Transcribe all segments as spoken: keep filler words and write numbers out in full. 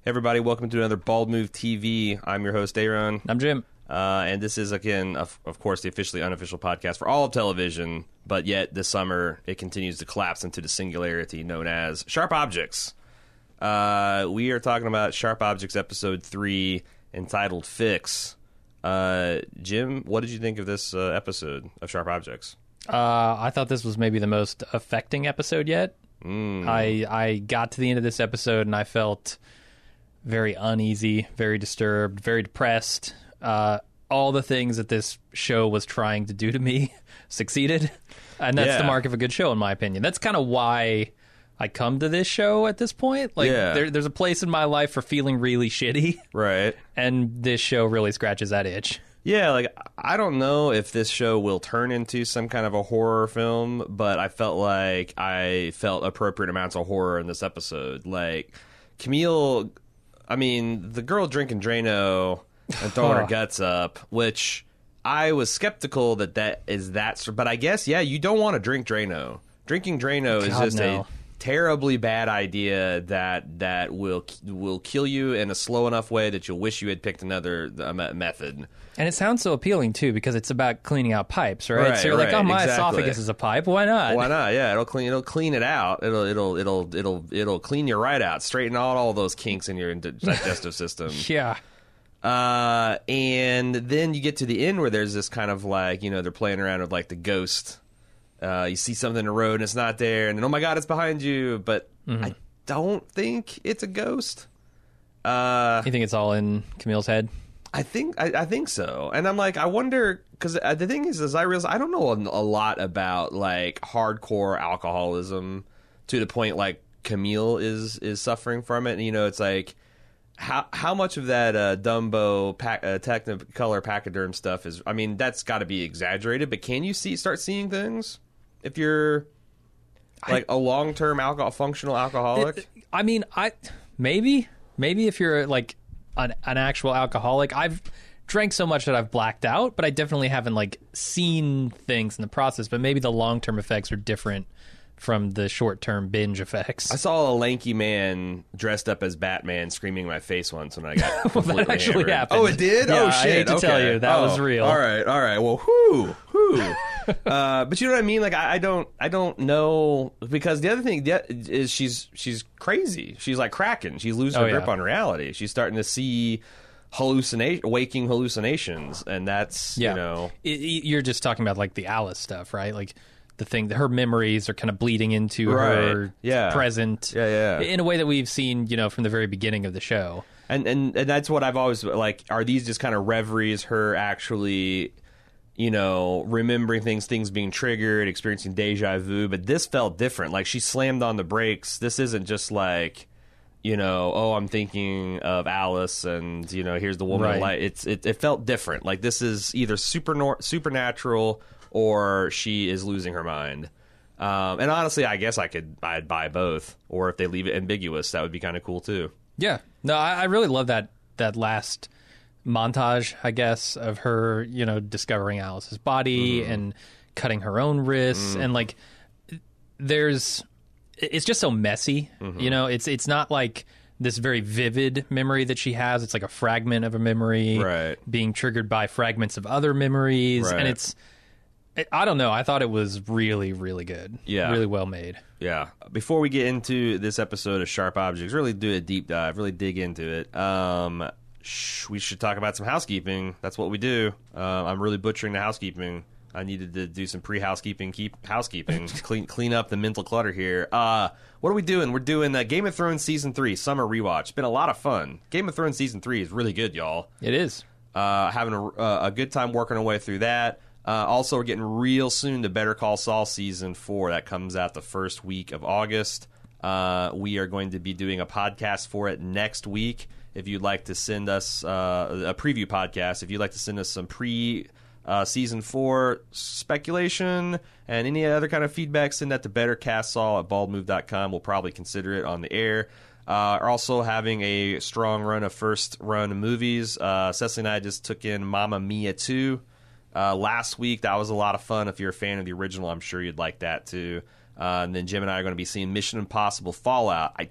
Hey everybody, welcome to another Bald Move T V. I'm your host, Aaron. I'm Jim. Uh, and this is, again, of, of course, the officially unofficial podcast for all of television, but yet this summer it continues to collapse into the singularity known as Sharp Objects. Uh, we are talking about Sharp Objects Episode three, entitled Fix. Uh, Jim, what did you think of this uh, episode of Sharp Objects? Uh, I thought this was maybe the most affecting episode yet. Mm. I I got to the end of this episode and I felt very uneasy, very disturbed, very depressed. Uh, all the things that this show was trying to do to me succeeded. And that's yeah. the mark of a good show, in my opinion. That's kind of why I come to this show at this point. Like, yeah. there, there's a place in my life for feeling really shitty. Right. And this show really scratches that itch. Yeah, like, I don't know if this show will turn into some kind of a horror film, but I felt like I felt appropriate amounts of horror in this episode. Like, Camille, I mean, the girl drinking Drano and throwing her guts up, which I was skeptical that that is that, but I guess, yeah, you don't want to drink Drano. Drinking Drano is God, just no. a terribly bad idea that that will will kill you in a slow enough way that you'll wish you had picked another uh, method. And it sounds so appealing, too, because it's about cleaning out pipes, right? Right, so you're right, like, oh, my exactly. esophagus is a pipe. Why not? Why not? Yeah, it'll clean. It'll clean it out. It'll it'll it'll it'll it'll clean you right out, straighten out all those kinks in your digestive system. Yeah. Uh, and then you get to the end where there's this kind of like, you know, they're playing around with like the ghost. Uh, you see something in the road and it's not there, and then oh my god, it's behind you. But Mm-hmm. I don't think it's a ghost. Uh, You think it's all in Camille's head? I think I, I think so, and I'm like, I wonder, because the thing is, is I realize I don't know a, a lot about like hardcore alcoholism to the point like Camille is is suffering from it. And, you know, it's like how how much of that uh, Dumbo pack, uh, Technicolor pachyderm stuff is? I mean, that's got to be exaggerated, but can you see start seeing things if you're like I, a long term alcohol functional alcoholic? It, I mean, I maybe maybe if you're like An, an actual alcoholic. I've drank so much that I've blacked out, but I definitely haven't like seen things in the process. But maybe the long-term effects are different from the short-term binge effects. I saw a lanky man dressed up as Batman screaming in my face once when I got well, that actually hammered. happened. Oh, it did? Yeah, oh, I shit. hate to okay. tell you, that oh, was real. All right, all right. Well, whoo, whoo. uh, but you know what I mean? Like, I, I don't, I don't know, because the other thing yeah, is she's she's crazy. She's like cracking. She's losing Oh, her grip yeah. on reality. She's starting to see hallucination, waking hallucinations, and that's yeah. you know, It- it- you're just talking about like the Alice stuff, right? Like the thing, her memories are kind of bleeding into Right. her Yeah. present, Yeah, yeah. in a way that we've seen, you know, from the very beginning of the show. And, and and that's what I've always like. Are these just kind of reveries? Her actually, you know, remembering things, things being triggered, experiencing deja vu. But this felt different. Like, she slammed on the brakes. This isn't just like, you know, oh, I'm thinking of Alice, and you know, here's the woman. Right. Like, it's it, it felt different. Like, this is either super nor- supernatural or she is losing her mind. Um, and honestly, I guess I could I'd buy both. Or if they leave it ambiguous, that would be kind of cool too. Yeah. No, I, I really love that that last montage, I guess, of her, you know, discovering Alice's body Mm-hmm. and cutting her own wrists. Mm. And, like, there's... It's just so messy, Mm-hmm. you know? It's it's not like this very vivid memory that she has. It's like a fragment of a memory Right. being triggered by fragments of other memories. Right. And it's... It, I don't know. I thought it was really, really good. Yeah. Really well made. Yeah. Before we get into this episode of Sharp Objects, really do a deep dive, really dig into it. Um, sh- we should talk about some housekeeping. That's what we do. Uh, I'm really butchering the housekeeping. I needed to do some pre-housekeeping, keep housekeeping, clean clean up the mental clutter here. Uh, what are we doing? We're doing uh, Game of Thrones season three summer rewatch. It's been a lot of fun. Game of Thrones season three is really good, y'all. It is. Uh, having a, uh, a good time working our way through that. Uh, also, we're getting real soon to Better Call Saul Season four. That comes out the first week of August. Uh, we are going to be doing a podcast for it next week. If you'd like to send us uh, a preview podcast, if you'd like to send us some pre uh, Season four speculation and any other kind of feedback, send that to bettercastsaul at bald move dot com. We'll probably consider it on the air. Uh, are also having a strong run of first run movies. Uh, Cecily and I just took in Mamma Mia two. Uh, last week, that was a lot of fun. If you're a fan of the original, I'm sure you'd like that too. Uh, and then Jim and I are going to be seeing Mission Impossible Fallout. I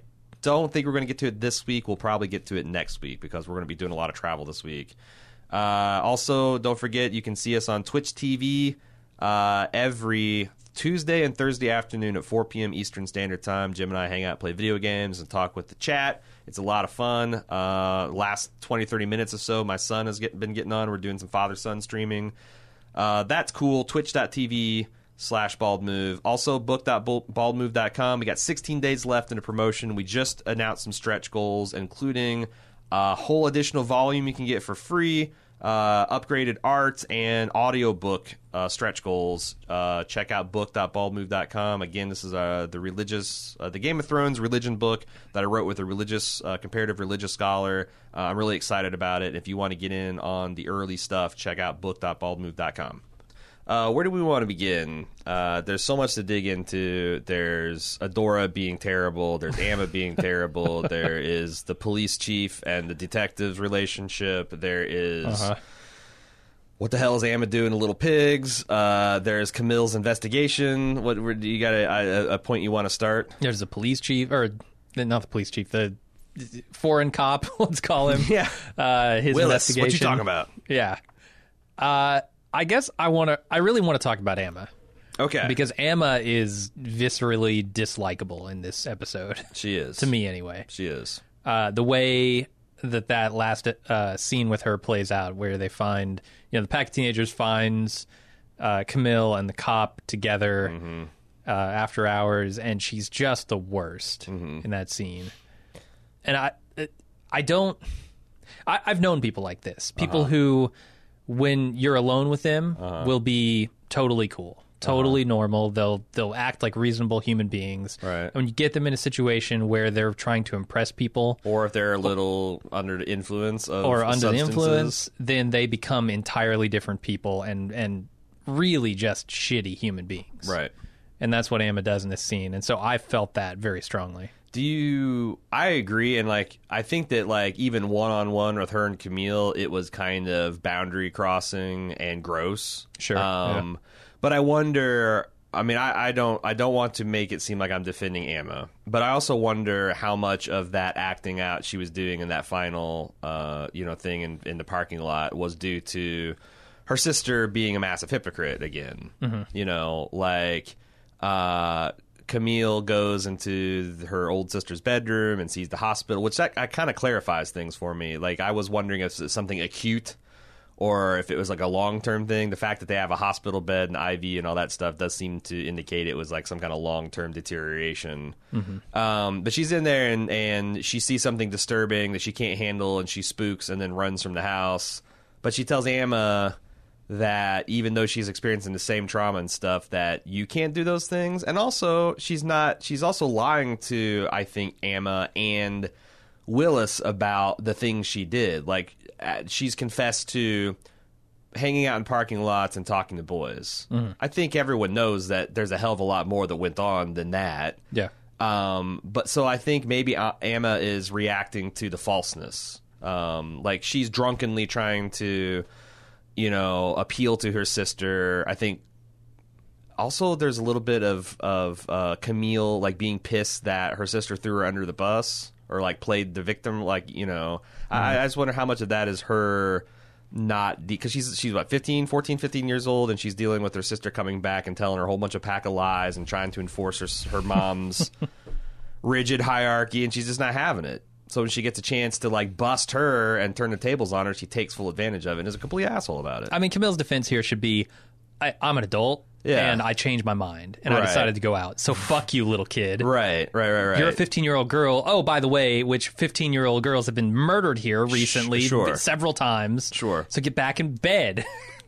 don't think we're going to get to it this week. We'll probably get to it next week because we're going to be doing a lot of travel this week. Uh, also, don't forget, you can see us on Twitch T V uh, every Tuesday and Thursday afternoon at four p.m. Eastern Standard Time. Jim and I hang out, play video games, and talk with the chat. It's a lot of fun. Uh, last twenty, thirty minutes or so, my son has get, been getting on. We're doing some father-son streaming. Uh, that's cool. Twitch.tv slash bald move. Also, book dot bald move dot com. We got sixteen days left in a promotion. We just announced some stretch goals, including a whole additional volume you can get for free, uh, upgraded art, and audiobook uh, stretch goals. Uh, check out book dot bald move dot com. Again, this is uh, the religious, uh, the Game of Thrones religion book that I wrote with a religious, uh, comparative religious scholar. Uh, I'm really excited about it. If you want to get in on the early stuff, check out book dot bald move dot com. Uh, where do we want to begin? Uh, there's so much to dig into. There's Adora being terrible. There's Amma being terrible. There is the police chief and the detective's relationship. There is... Uh-huh. What the hell is Amma doing to Little Pigs? Uh, there's Camille's investigation. What do you got a, a, a point you want to start? There's the police chief, or not the police chief, the foreign cop, let's call him. Yeah. Uh, his Willis, investigation. what you talking about? Yeah. Uh... I guess I want to. I really want to talk about Amma. Okay. Because Amma is viscerally dislikable in this episode. She is. To me, anyway. She is. Uh, the way that that last uh, scene with her plays out, where they find, you know, the pack of teenagers finds uh, Camille and the cop together mm-hmm. uh, after hours, and she's just the worst mm-hmm. in that scene. And I, I don't. I, I've known people like this. People uh-huh. who, when you're alone with them, uh-huh. will be totally cool, totally uh-huh. normal. They'll they'll act like reasonable human beings. Right. And when you get them in a situation where they're trying to impress people, or if they're a little under the influence of or under substances. the influence, then they become entirely different people and and really just shitty human beings. Right. And that's what Amma does in this scene. And so I felt that very strongly. Do you... I agree, and, like, I think that, like, even one-on-one with her and Camille, it was kind of boundary crossing and gross. Sure, Um, yeah. But I wonder... I mean, I, I don't I don't want to make it seem like I'm defending Amma, but I also wonder how much of that acting out she was doing in that final, uh, you know, thing in, in the parking lot was due to her sister being a massive hypocrite again. Mm-hmm. You know, like... Uh, Camille goes into her old sister's bedroom and sees the hospital, which that, that kind of clarifies things for me. Like, I was wondering if it's something acute or if it was like a long-term thing. The fact that they have a hospital bed and I V and all that stuff does seem to indicate it was like some kind of long-term deterioration. Mm-hmm. Um, but she's in there and, and she sees something disturbing that she can't handle, and she spooks and then runs from the house. But she tells Amma that even though she's experiencing the same trauma and stuff, that you can't do those things. And also, she's not, she's also lying to, I think, Amma and Willis about the things she did. Like, she's confessed to hanging out in parking lots and talking to boys. Mm-hmm. I think everyone knows that there's a hell of a lot more that went on than that. Yeah. Um, but so I think maybe Amma is reacting to the falseness. Um, like, she's drunkenly trying to, you know, appeal to her sister. I think also there's a little bit of, of uh, Camille, like, being pissed that her sister threw her under the bus or, like, played the victim. Like, you know, mm-hmm. I, I just wonder how much of that is her not... Because she's, she's, what, fifteen, fourteen, fifteen years old, and she's dealing with her sister coming back and telling her a whole bunch of pack of lies and trying to enforce her, her mom's rigid hierarchy, and she's just not having it. So when she gets a chance to, like, bust her and turn the tables on her, she takes full advantage of it and is a complete asshole about it. I mean, Camille's defense here should be, I, I'm an adult, yeah. and I changed my mind, and right. I decided to go out. So fuck you, little kid. Right, right, right, right. You're a fifteen-year-old girl. Oh, by the way, which fifteen-year-old girls have been murdered here recently sure. several times. Sure. So get back in bed.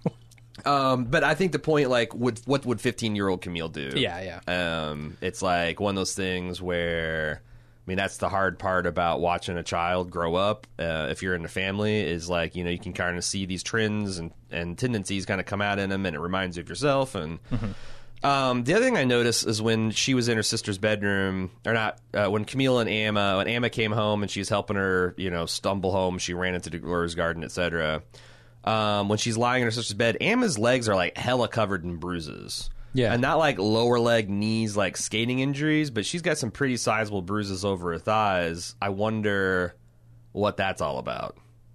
Um, but I think the point, like, would, what would fifteen-year-old Camille do? Yeah, yeah. Um, it's like one of those things where... I mean, that's the hard part about watching a child grow up. Uh, if you're in a family, is like, you know, you can kind of see these trends and, and tendencies kind of come out in them, and it reminds you of yourself. And mm-hmm. um, the other thing I noticed is when she was in her sister's bedroom, or not, uh, when Camille and Amma, when Amma came home and she's helping her, you know, stumble home, she ran into Dolores' garden, et cetera. Um, when she's lying in her sister's bed, Amma's legs are like hella covered in bruises. Yeah. And not like lower leg, knees, like skating injuries, but she's got some pretty sizable bruises over her thighs. I wonder what that's all about.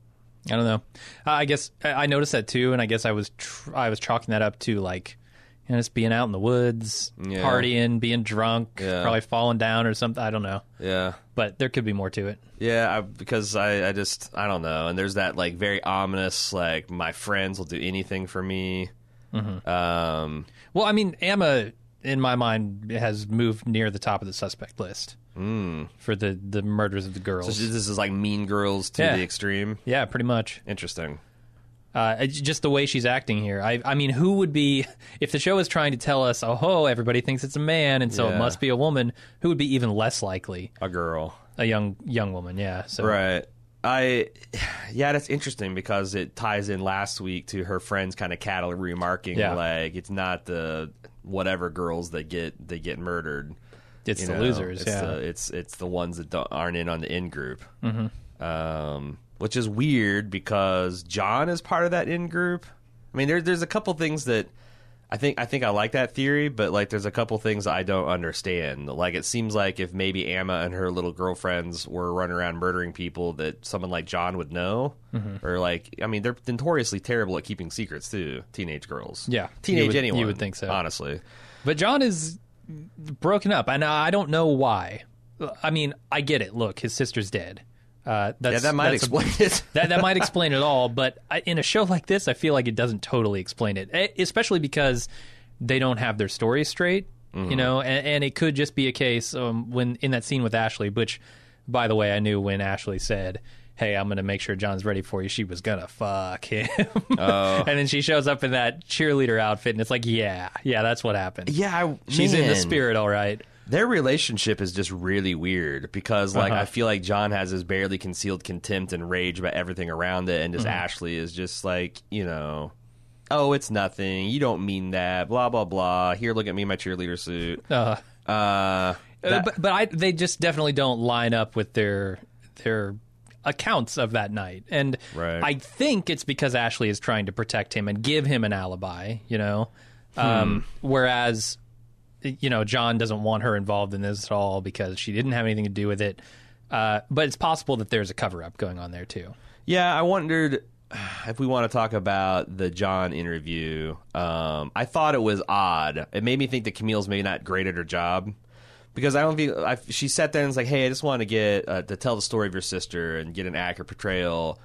I don't know. Uh, I guess I I noticed that too, and I guess I was tr- I was chalking that up to like, you know, just being out in the woods, Yeah. partying, being drunk, Yeah. probably falling down or something. I don't know, Yeah. but there could be more to it. Yeah, I, because I, I just, I don't know. And there's that, like, very ominous, like, my friends will do anything for me. Mm-hmm. Um, Well, I mean, Emma, in my mind, has moved near the top of the suspect list mm. for the, the murders of the So girls. this is like Mean Girls to Yeah. the extreme. Yeah, pretty much. Interesting. Uh, it's just the way she's acting here. I, I mean, who would be, if the show is trying to tell us, oh, ho, everybody thinks it's a man, and so Yeah. it must be a woman, who would be even less likely? A girl. A young young woman, yeah. So Right. I, yeah, that's interesting because it ties in last week to her friends kind of cattle remarking, Yeah. like, it's not the whatever girls that get, they get murdered. it's You the know, losers, it's yeah. The, it's it's the ones that don't, aren't in on the in group, Mm-hmm. um, which is weird because John is part of that in group. I mean, there's there's a couple things that I think I think I like that theory, but like there's a couple things I don't understand. Like it seems like if maybe Emma and her little girlfriends were running around murdering people, that someone like John would know, Mm-hmm. or like I mean they're notoriously terrible at keeping secrets too. Teenage girls, Yeah. teenage You would- anyone. you would think so. honestly. But John is broken up, and I don't know why. I mean, I get it. Look, his sister's dead. Uh, that's, Yeah, that might that's a- explain it. that that might explain it all, but I, in a show like this, I feel like it doesn't totally explain it, E- especially because they don't have their story straight, Mm-hmm. you know, and, and it could just be a case um, when in that scene with Ashley, which, by the way, I knew when Ashley said, hey, I'm going to make sure John's ready for you, she was going to fuck him. Oh. And then she shows up in that cheerleader outfit, and it's like, yeah, yeah, that's what happened. Yeah, I, She's in the man. spirit, all right. Their relationship is just really weird because, like, Uh-huh. I feel like John has this barely concealed contempt and rage about everything around it, and just Mm-hmm. Ashley is just like, you know, oh, it's nothing. You don't mean that. Blah blah blah. Here, look at me in my cheerleader suit. Uh, Uh, Uh, that- but but I, they just definitely don't line up with their their accounts of that night, and Right. I think it's because Ashley is trying to protect him and give him an alibi, you know, um, whereas you know John doesn't want her involved in this at all because she didn't have anything to do with it. Uh, but it's possible that there's a cover up going on there too. yeah, I wondered if we want to talk about the John interview. Um, I thought it was odd. It made me think that Camille's maybe not great at her job. Because I don't think I, she sat there and was like, "Hey, I just want to get uh, to tell the story of your sister and get an accurate portrayal."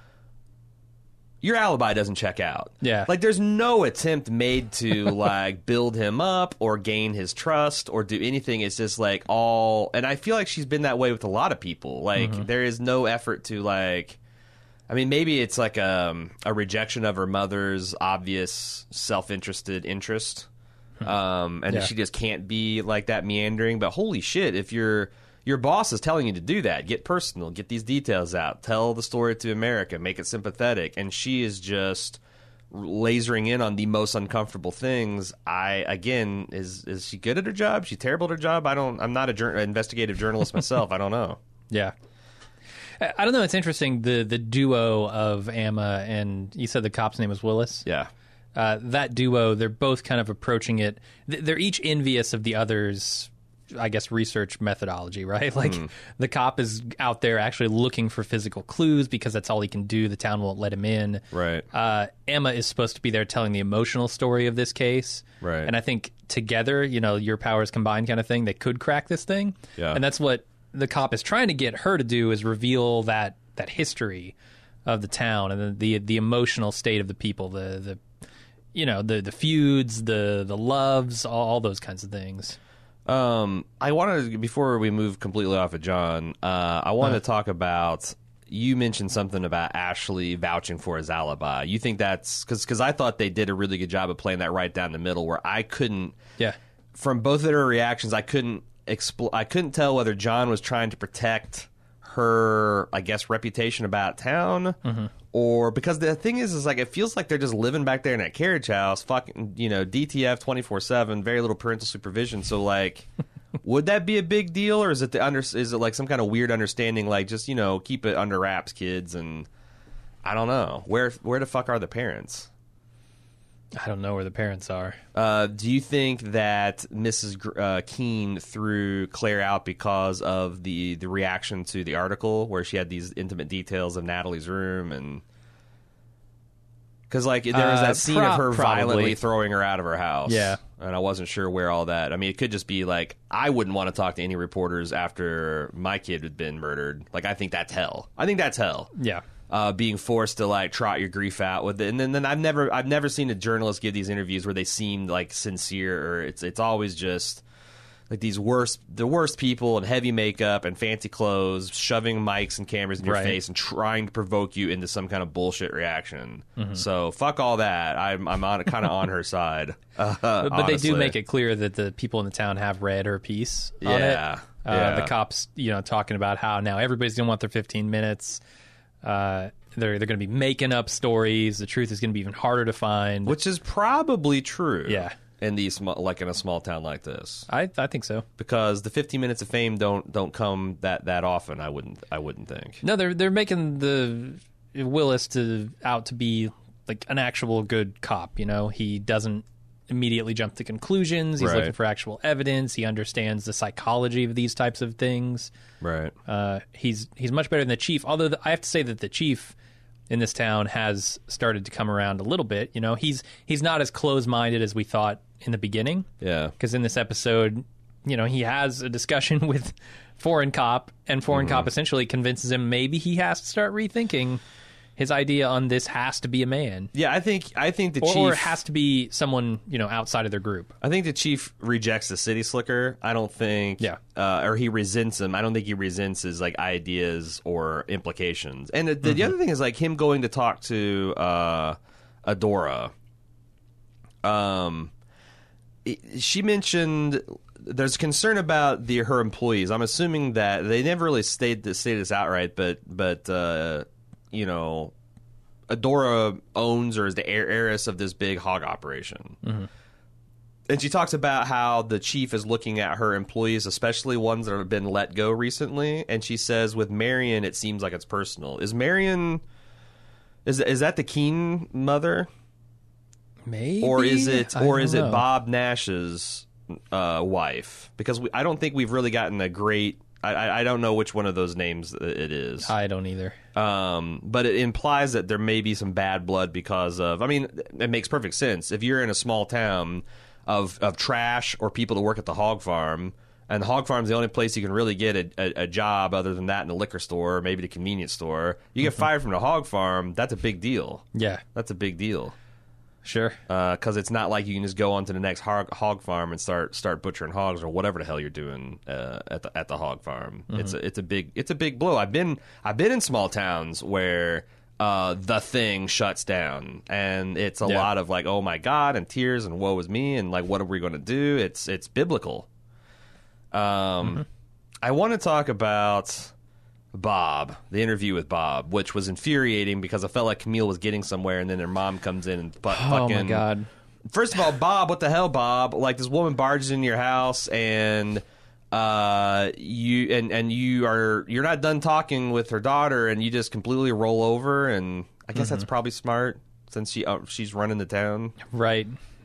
Your alibi doesn't check out. Yeah. like there's no attempt made to like build him up or gain his trust or do anything. It's just like all, and I feel like she's been that way with a lot of people. Like there is no effort to like. I mean, maybe it's like um, a rejection of her mother's obvious self-interested interest. Um, and Yeah. she just can't be like that meandering. But holy shit, if your your boss is telling you to do that, get personal, get these details out, tell the story to America, make it sympathetic, and she is just lasering in on the most uncomfortable things. I again, is is she good at her job? She terrible at her job? I don't. I'm not a jour- investigative journalist myself. I don't know. Yeah. I I don't know. It's interesting the the duo of Emma and you said the cop's name was Willis. Yeah. Uh, that duo, they're both kind of approaching it. th- They're each envious of the other's, I guess, research methodology, right? Like the cop is out there actually looking for physical clues because that's all he can do. The town won't let him in. Right. Uh, Emma is supposed to be there telling the emotional story of this case. Right. And I think together, you know, your powers combined kind of thing, they could crack this thing. Yeah. And that's what the cop is trying to get her to do is reveal that that history of the town and the the, the emotional state of the people, the the you know, the the feuds, the the loves, all, all those kinds of things. Um, I wanted to, before we move completely off of John, uh, I wanted to talk about. You mentioned something about Ashley vouching for his alibi. You think that's because because I thought they did a really good job of playing that right down the middle, where I couldn't, Yeah. from both of their reactions, I couldn't expl- I couldn't tell whether John was trying to protect her, I guess, reputation about town, or because the thing is, is like it feels like they're just living back there in that carriage house, fucking, you know, D T F twenty four seven, very little parental supervision. So like, would that be a big deal, or is it the under? Is it like some kind of weird understanding, like just you know, keep it under wraps, kids, and I don't know where where the fuck are the parents? I don't know where the parents are. Uh, do you think that Missus Gr- uh, Keene threw Claire out because of the, the reaction to the article where she had these intimate details of Natalie's room? And because like there was that Uh, scene pro- of her probably. violently throwing her out of her house. Yeah. And I wasn't sure where all that. I mean, it could just be like, I wouldn't want to talk to any reporters after my kid had been murdered. Like, I think that's hell. I think that's hell. Yeah. Uh, being forced to like trot your grief out with it, and then, then I've never I've never seen a journalist give these interviews where they seem like sincere, or it's it's always just like these worst the worst people in heavy makeup and fancy clothes, shoving mics and cameras in your Right. face and trying to provoke you into some kind of bullshit reaction. Mm-hmm. So fuck all that. I'm I'm on kind of on her side. Uh, But, but they do honestly. make it clear that the people in the town have read her piece on it. Yeah, Uh, yeah. The cops, you know, talking about how now everybody's going to want their fifteen minutes. Uh, they're they're going to be making up stories. The truth is going to be even harder to find. which is probably true. Yeah. in these small, like in a small town like this. I I think so. Because the fifteen minutes of fame don't don't come that, that often. I wouldn't I wouldn't think. No, they're they're making the Willis to out to be like an actual good cop. You know, he doesn't immediately jump to conclusions. He's Right. looking for actual evidence. He understands the psychology of these types of things. Right. Uh, he's he's much better than the chief. Although the, I have to say that the chief in this town has started to come around a little bit. You know, he's he's not as close-minded as we thought in the beginning. Yeah. Because in this episode, you know, he has a discussion with Foreign Cop, and Foreign Mm-hmm. Cop essentially convinces him maybe he has to start rethinking his idea on this has to be a man. Yeah, I think I think the Or, chief or it has to be someone, you know, outside of their group. I think the chief rejects the city slicker. I don't think Yeah. uh, or he resents him. I don't think he resents his like ideas or implications. And the, the other thing is like him going to talk to uh Adora. Um it- she mentioned there's concern about the her employees. I'm assuming that they never really stated stated this outright, but but uh, you know, Adora owns or is the heir- heiress of this big hog operation. Mm-hmm. And she talks about how the chief is looking at her employees, especially ones that have been let go recently. And she says, with Marion, it seems like it's personal. Is Marion, is is that the Keene mother, Maybe, or is it I or don't is it know. Bob Nash's uh, wife? Because we, I don't think we've really gotten a great. I, I I don't know which one of those names it is. I don't either. Um, but it implies that there may be some bad blood because of. I mean, it makes perfect sense if you're in a small town of of trash or people to work at the hog farm, and the hog farm's the only place you can really get a, a, a job other than that in a liquor store or maybe the convenience store. You get fired from the hog farm, that's a big deal. Yeah, That's a big deal sure. because it's not like you can just go on to the next hog, hog farm and start start butchering hogs or whatever the hell you're doing uh, at the at the hog farm. It's a, it's a big it's a big blow. I've been I've been in small towns where uh, the thing shuts down, and it's a Yeah. lot of like, oh my god, and tears and woe is me, and like what are we going to do? It's it's biblical. Um, I want to talk about Bob, the interview with Bob, which was infuriating because I felt like Camille was getting somewhere, and then their mom comes in and bu- Oh fucking. my god. First of all, Bob, what the hell, Bob? Like this woman barges into your house, and uh, you and and you are you're not done talking with her daughter, and you just completely roll over. And I guess that's probably smart since she uh, she's running the town. Right.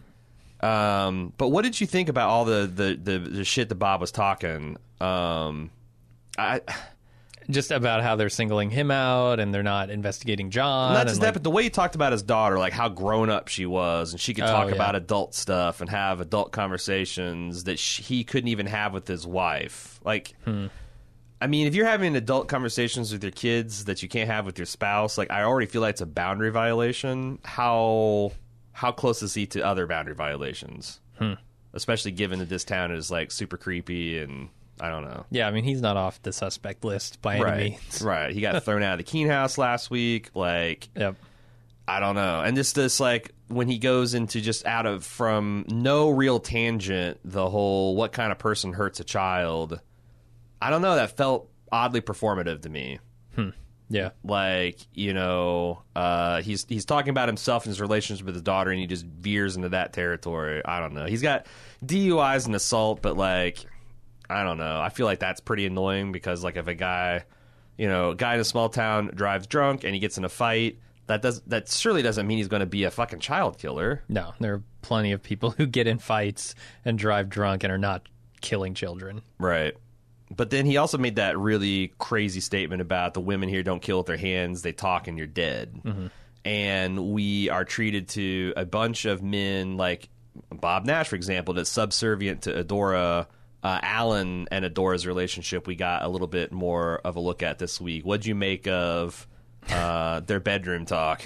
Um, but what did you think about all the the the, the shit that Bob was talking? Um, I. Just about how they're singling him out and they're not investigating John. Not and, just like, that, but the way he talked about his daughter, like how grown up she was, and she could Oh, talk yeah. about adult stuff and have adult conversations that sh he couldn't even have with his wife. Like, Hmm. I mean, if you're having adult conversations with your kids that you can't have with your spouse, like I already feel like it's a boundary violation. How how close is he to other boundary violations? Hmm. Especially given that this town is like super creepy and I don't know. Yeah, I mean, he's not off the suspect list by any Right, means. right. He got thrown out of the Keene house last week. Like, Yep. I don't know. And this, this like when he goes into just out of from no real tangent, the whole what kind of person hurts a child. I don't know. That felt oddly performative to me. Yeah. Like, you know, uh, he's he's talking about himself and his relationship with his daughter, and he just veers into that territory. I don't know. He's got D U Is and assault, but like, I don't know. I feel like that's pretty annoying because like if a guy, you know, a guy in a small town drives drunk and he gets in a fight, that does that surely doesn't mean he's going to be a fucking child killer. No, there are plenty of people who get in fights and drive drunk and are not killing children. Right. But then he also made that really crazy statement about the women here don't kill with their hands, they talk and you're dead. Mm-hmm. And we are treated to a bunch of men like Bob Nash, for example, that's subservient to Adora. Uh, Alan and Adora's relationship we got a little bit more of a look at this week. What'd you make of uh, their bedroom talk?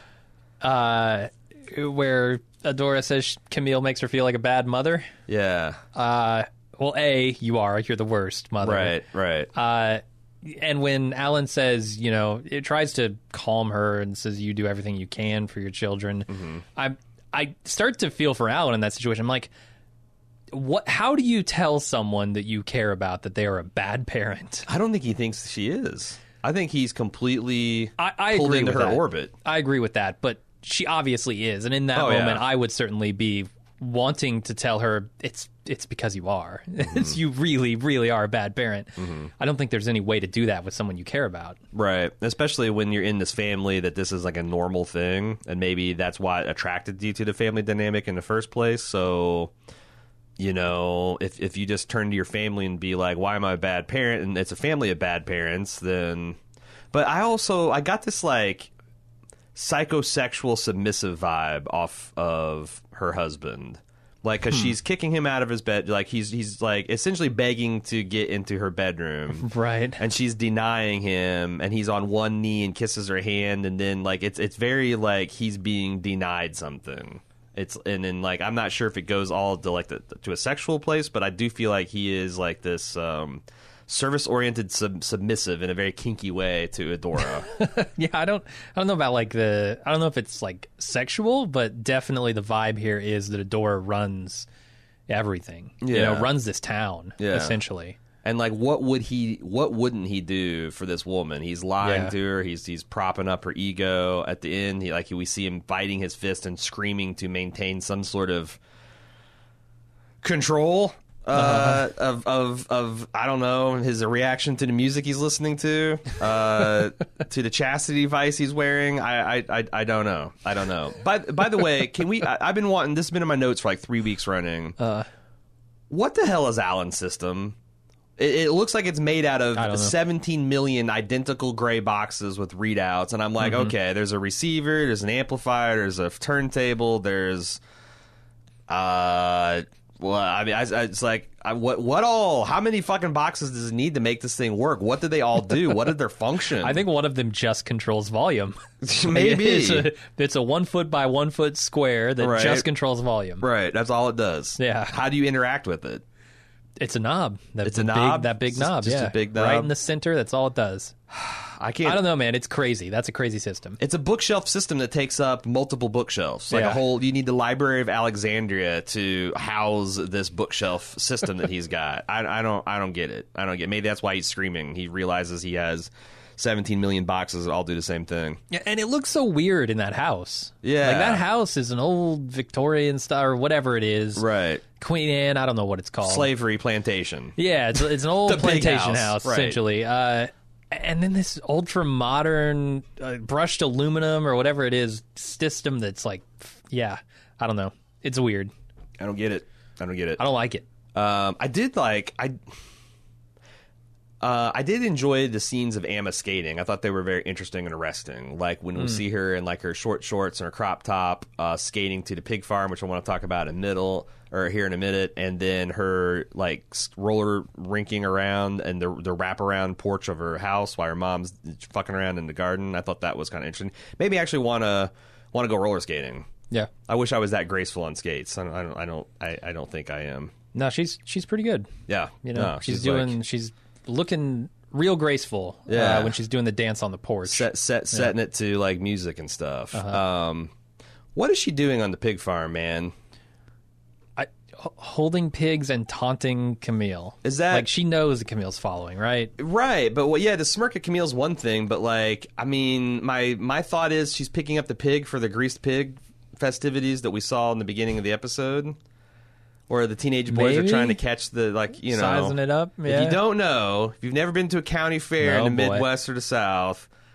Uh, where Adora says Camille makes her feel like a bad mother. Yeah. Uh, well, A, you are. You're the worst mother. Right, right. Uh, and when Alan says, you know, it tries to calm her and says you do everything you can for your children, mm-hmm. I I start to feel for Alan in that situation. I'm like, what? How do you tell someone that you care about that they are a bad parent? I don't think he thinks she is. I think he's completely I, I pulled agree into with her that. orbit. I agree with that, but she obviously is. And in that oh, moment, yeah. I would certainly be wanting to tell her it's it's because you are. Mm-hmm. You really, really are a bad parent. Mm-hmm. I don't think there's any way to do that with someone you care about. Right. Especially when you're in this family that this is like a normal thing, and maybe that's what attracted you to the family dynamic in the first place. So, you know, if if you just turn to your family and be like, why am I a bad parent? And it's a family of bad parents, then... But I also, I got this like psychosexual submissive vibe off of her husband. Like, because hmm. she's kicking him out of his bed. Like, he's he's like essentially begging to get into her bedroom. Right. And she's denying him, and he's on one knee and kisses her hand. And then, like, it's it's very like he's being denied something. It's and then like I'm not sure if it goes all to like the, to a sexual place, but I do feel like he is like this um, service-oriented sub- submissive in a very kinky way to Adora. Yeah, I don't I don't know about like the I don't know if it's like sexual, but definitely the vibe here is that Adora runs everything. Yeah. You know, runs this town yeah. essentially. And like, what would he? What wouldn't he do for this woman? He's lying Yeah. to her. He's he's propping up her ego. At the end, he like we see him biting his fist and screaming to maintain some sort of control uh, uh-huh. of of of I don't know his reaction to the music he's listening to, uh, to the chastity device he's wearing. I, I I I don't know. I don't know. By by the way, can we? I, I've been wanting. This has been in my notes for like three weeks running. Uh, what the hell is Alan's system? It, it looks like it's made out of seventeen million identical gray boxes with readouts, and I'm like, mm-hmm. okay, there's a receiver, there's an amplifier, there's a turntable, there's, uh, well, I mean, I, I, it's like, I, what, what all? How many fucking boxes does it need to make this thing work? What do they all do? What is their function? I think one of them just controls volume. Maybe it's a, it's a one foot by one foot square that right. just controls volume. Right, that's all it does. Yeah. How do you interact with it? It's a knob. That it's a big, knob. That big just, knob. Just yeah. a big knob. Right in the center. That's all it does. I can't. I don't know, man. It's crazy. That's a crazy system. It's a bookshelf system that takes up multiple bookshelves. Like yeah. a whole. You need the Library of Alexandria to house this bookshelf system that he's got. I, I don't. I don't get it. I don't get. Maybe that's why he's screaming. He realizes he has seventeen million boxes that all do the same thing. Yeah, and it looks so weird in that house. Yeah, like that house is an old Victorian style or whatever it is. Right. Queen Anne, I don't know what it's called. Slavery plantation. Yeah, it's, it's an old plantation house, house right. essentially. Uh, and then this ultra modern uh, brushed aluminum or whatever it is system that's like, yeah, I don't know. It's weird. I don't get it. I don't get it. I don't like it. Um, I did like I. Uh, I did enjoy the scenes of Amma skating. I thought they were very interesting and arresting. Like when mm. we see her in like her short shorts and her crop top, uh, skating to the pig farm, which I want to talk about in middle or here in a minute, and then her like roller rinking around and the the wraparound porch of her house while her mom's fucking around in the garden. I thought that was kind of interesting. Maybe I actually want to want to go roller skating. Yeah, I wish I was that graceful on skates. I don't. I don't. I don't, I, I don't think I am. No, she's she's pretty good. Yeah, you know, no, she's, she's doing like, she's. looking real graceful yeah. uh, when she's doing the dance on the porch. Set, set, setting yeah. it to like music and stuff. Uh-huh. Um, what is she doing on the pig farm, man? I, h- holding pigs and taunting Camille. Is that like she knows that Camille's following, right? Right, but well, yeah, to smirk at Camille's one thing, but like, I mean, my my thought is she's picking up the pig for the greased pig festivities that we saw in the beginning of the episode. Where the teenage boys Maybe? are trying to catch the, like, you know. Sizing it up, yeah. If you don't know, if you've never been to a county fair no, in the boy. Midwest or the South,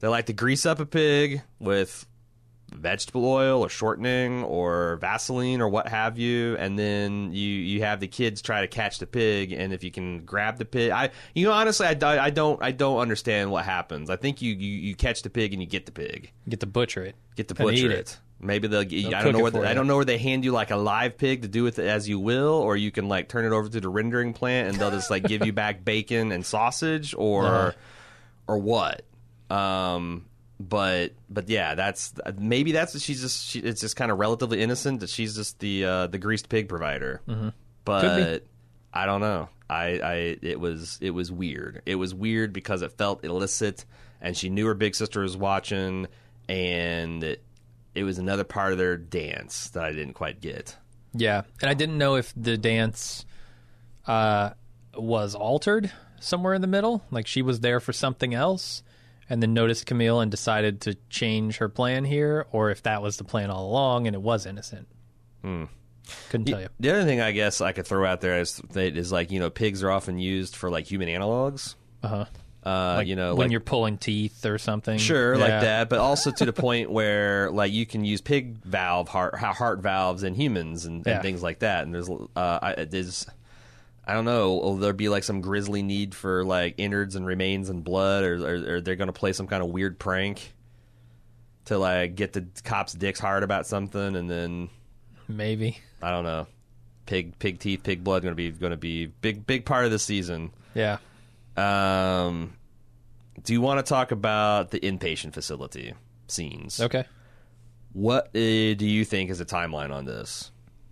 They like to grease up a pig with vegetable oil or shortening or Vaseline or what have you, and then you you have the kids try to catch the pig, and if you can grab the pig, I you know honestly I, I don't I don't understand what happens. I think you, you, you catch the pig and you get the pig, You get to butcher it. get to And butcher eat it. it. Maybe they'll, They'll I don't know cook where it for they, I you. don't know where they hand you like a live pig to do with it as you will, or you can like turn it over to the rendering plant and they'll just like give you back bacon and sausage, or Uh-huh. or what. Um, but but yeah, that's maybe that's she's just she, it's just kind of relatively innocent that she's just the uh, the greased pig provider. Mm-hmm. But I don't know. I, I it was it was weird. It was weird because it felt illicit, and she knew her big sister was watching, and it, it was another part of their dance that I didn't quite get. Yeah, and I didn't know if the dance uh, was altered somewhere in the middle, like she was there for something else, and then noticed Camille and decided to change her plan here, or if that was the plan all along and it was innocent. Hmm. Couldn't tell you. The other thing I guess I could throw out there is that is like, you know, pigs are often used for like human analogs. Uh-huh. Uh Like you know, when like, you're pulling teeth or something. sure, Yeah. like that, but also to the point where like you can use pig valve heart heart valves in humans and, and Yeah. things like that. And there's uh I, there's I don't know, will there be like some grisly need for like innards and remains and blood, or, or, or they're going to play some kind of weird prank to like get the cops' dicks hard about something, and then Maybe. I don't know, pig pig teeth, pig blood going to be going to be big big part of the season. Yeah. Um, do you want to talk about the inpatient facility scenes? Okay. What uh, do you think is a timeline on this?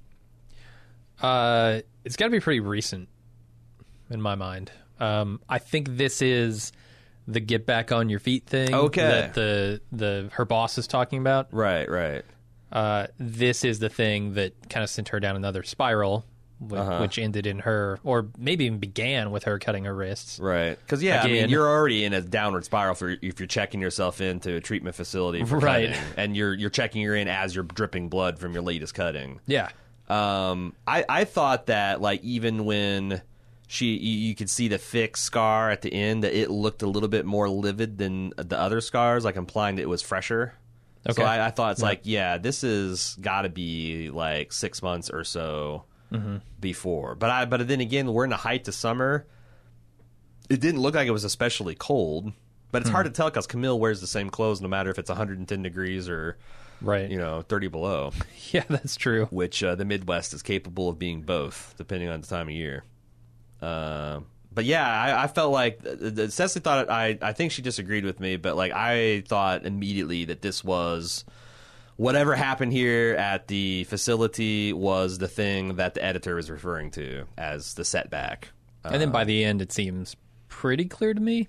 Uh, it's got to be pretty recent in my mind. Um, I think this is the get back on your feet thing Okay. that the the her boss is talking about. Right, right. Uh, this is the thing that kind of sent her down another spiral, wh- Uh-huh. which ended in her, or maybe even began with her cutting her wrists. Right, because yeah, I mean, Again. you're already in a downward spiral for if you're checking yourself into a treatment facility for Right. cutting, and you're you're checking her in as you're dripping blood from your latest cutting. Yeah. Um, I I thought that like even when she you, you could see the thick scar at the end, that it looked a little bit more livid than the other scars, like implying that it was fresher. Okay. So I, I thought it's like, yeah, this has got to be like six months or so Mm-hmm. before. But I, but then again, we're in the height of summer. It didn't look like it was especially cold, but it's Hmm. hard to tell because Camille wears the same clothes no matter if it's one hundred ten degrees or Right. you know thirty below, Yeah, that's true. which uh, the Midwest is capable of being both, depending on the time of year. Uh, but yeah, I, I felt like uh, Cecily thought I I think she disagreed with me, but like I thought immediately that this was whatever happened here at the facility was the thing that the editor was referring to as the setback. And then by the end, it seems pretty clear to me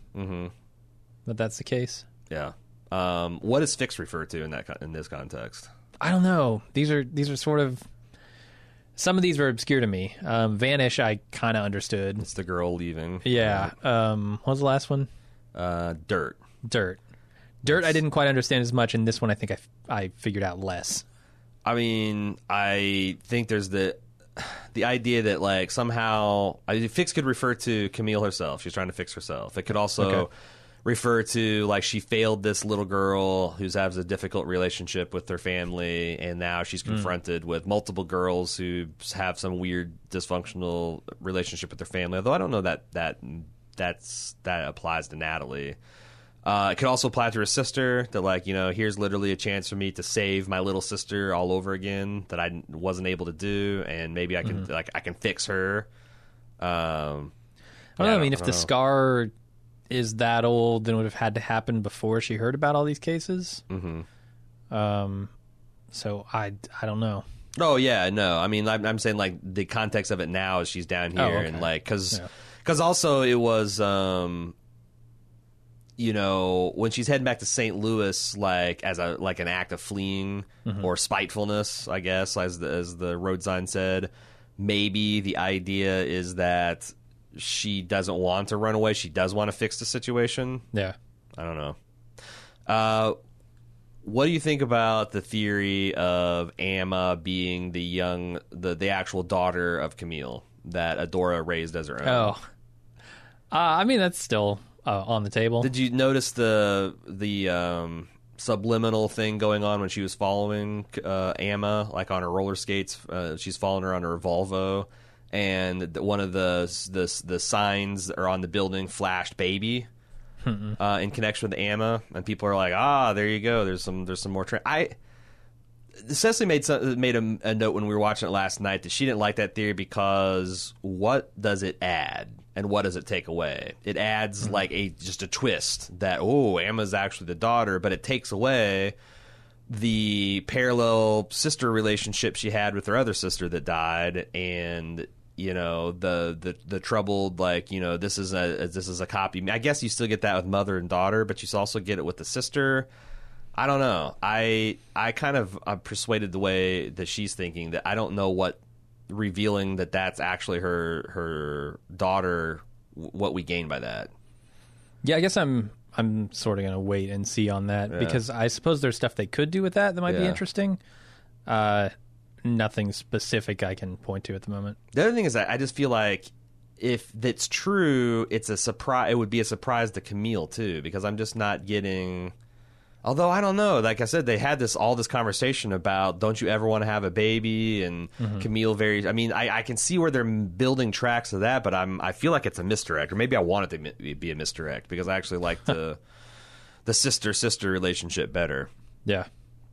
that that's the case. Yeah. Um, what does fix refer to in that con- in this context? I don't know. These are these are sort of some of these are obscure to me. Um, Vanish, I kind of understood. It's the girl leaving. Yeah. Um, what was the last one? Uh, dirt. Dirt. Dirt, I didn't quite understand as much, and this one I think I, f- I figured out less. I mean, I think there's the the idea that like somehow I, fix could refer to Camille herself. She's trying to fix herself. It could also Okay. refer to like she failed this little girl who has a difficult relationship with her family, and now she's confronted with multiple girls who have some weird dysfunctional relationship with their family. Although I don't know that that that's that applies to Natalie. Uh, it could also apply to her sister, that like, you know, here's literally a chance for me to save my little sister all over again that I wasn't able to do, and maybe I can like I can fix her. Um, I don't yeah, know. I mean, if don't the know. scar is that old, then it would have had to happen before she heard about all these cases. Mm-hmm. Um, so I, I don't know. Oh yeah, no. I mean, I'm, I'm saying like the context of it now is she's down here, Oh, okay. and like because Yeah. because also it was um, you know, when she's heading back to Saint Louis, like as a like an act of fleeing Mm-hmm. or spitefulness, I guess, as the as the road sign said. Maybe the idea is that she doesn't want to run away; she does want to fix the situation. Yeah. I don't know. Uh, what do you think about the theory of Amma being the young, the, the actual daughter of Camille that Adora raised as her own? Oh. Uh, I mean, that's still uh, on the table. Did you notice the the um, subliminal thing going on when she was following uh, Amma, like on her roller skates? Uh, she's following her on her Volvo, and the, one of the, the the signs that are on the building flashed "baby" uh, in connection with Amma, and people are like, "Ah, there you go. There's some there's some more." Tra-. I Cecily made some, made a, a note when we were watching it last night that she didn't like that theory because what does it add and what does it take away? It adds mm-hmm. like a just a twist that, oh, Emma's actually the daughter, but it takes away the parallel sister relationship she had with her other sister that died, and you know the the the troubled, like, you know, this is a this is a copy. I guess you still get that with mother and daughter, but you also get it with the sister. I don't know. I I kind of I'm persuaded the way that she's thinking that I don't know what revealing that that's actually her her daughter, what we gain by that. Yeah, I guess I'm I'm sort of gonna wait and see on that Yeah. because I suppose there's stuff they could do with that that might be Yeah. interesting. Uh, nothing specific I can point to at the moment. The other thing is that I just feel like if that's true, it's a surprise. It would be a surprise to Camille too, because I'm just not getting. Although I don't know, like I said, they had this all this conversation about don't you ever want to have a baby, and mm-hmm. Camille very. I mean, I, I can see where they're building tracks of that, but I'm I feel like it's a misdirect, or maybe I want it to be a misdirect because I actually like the the sister sister relationship better. Yeah.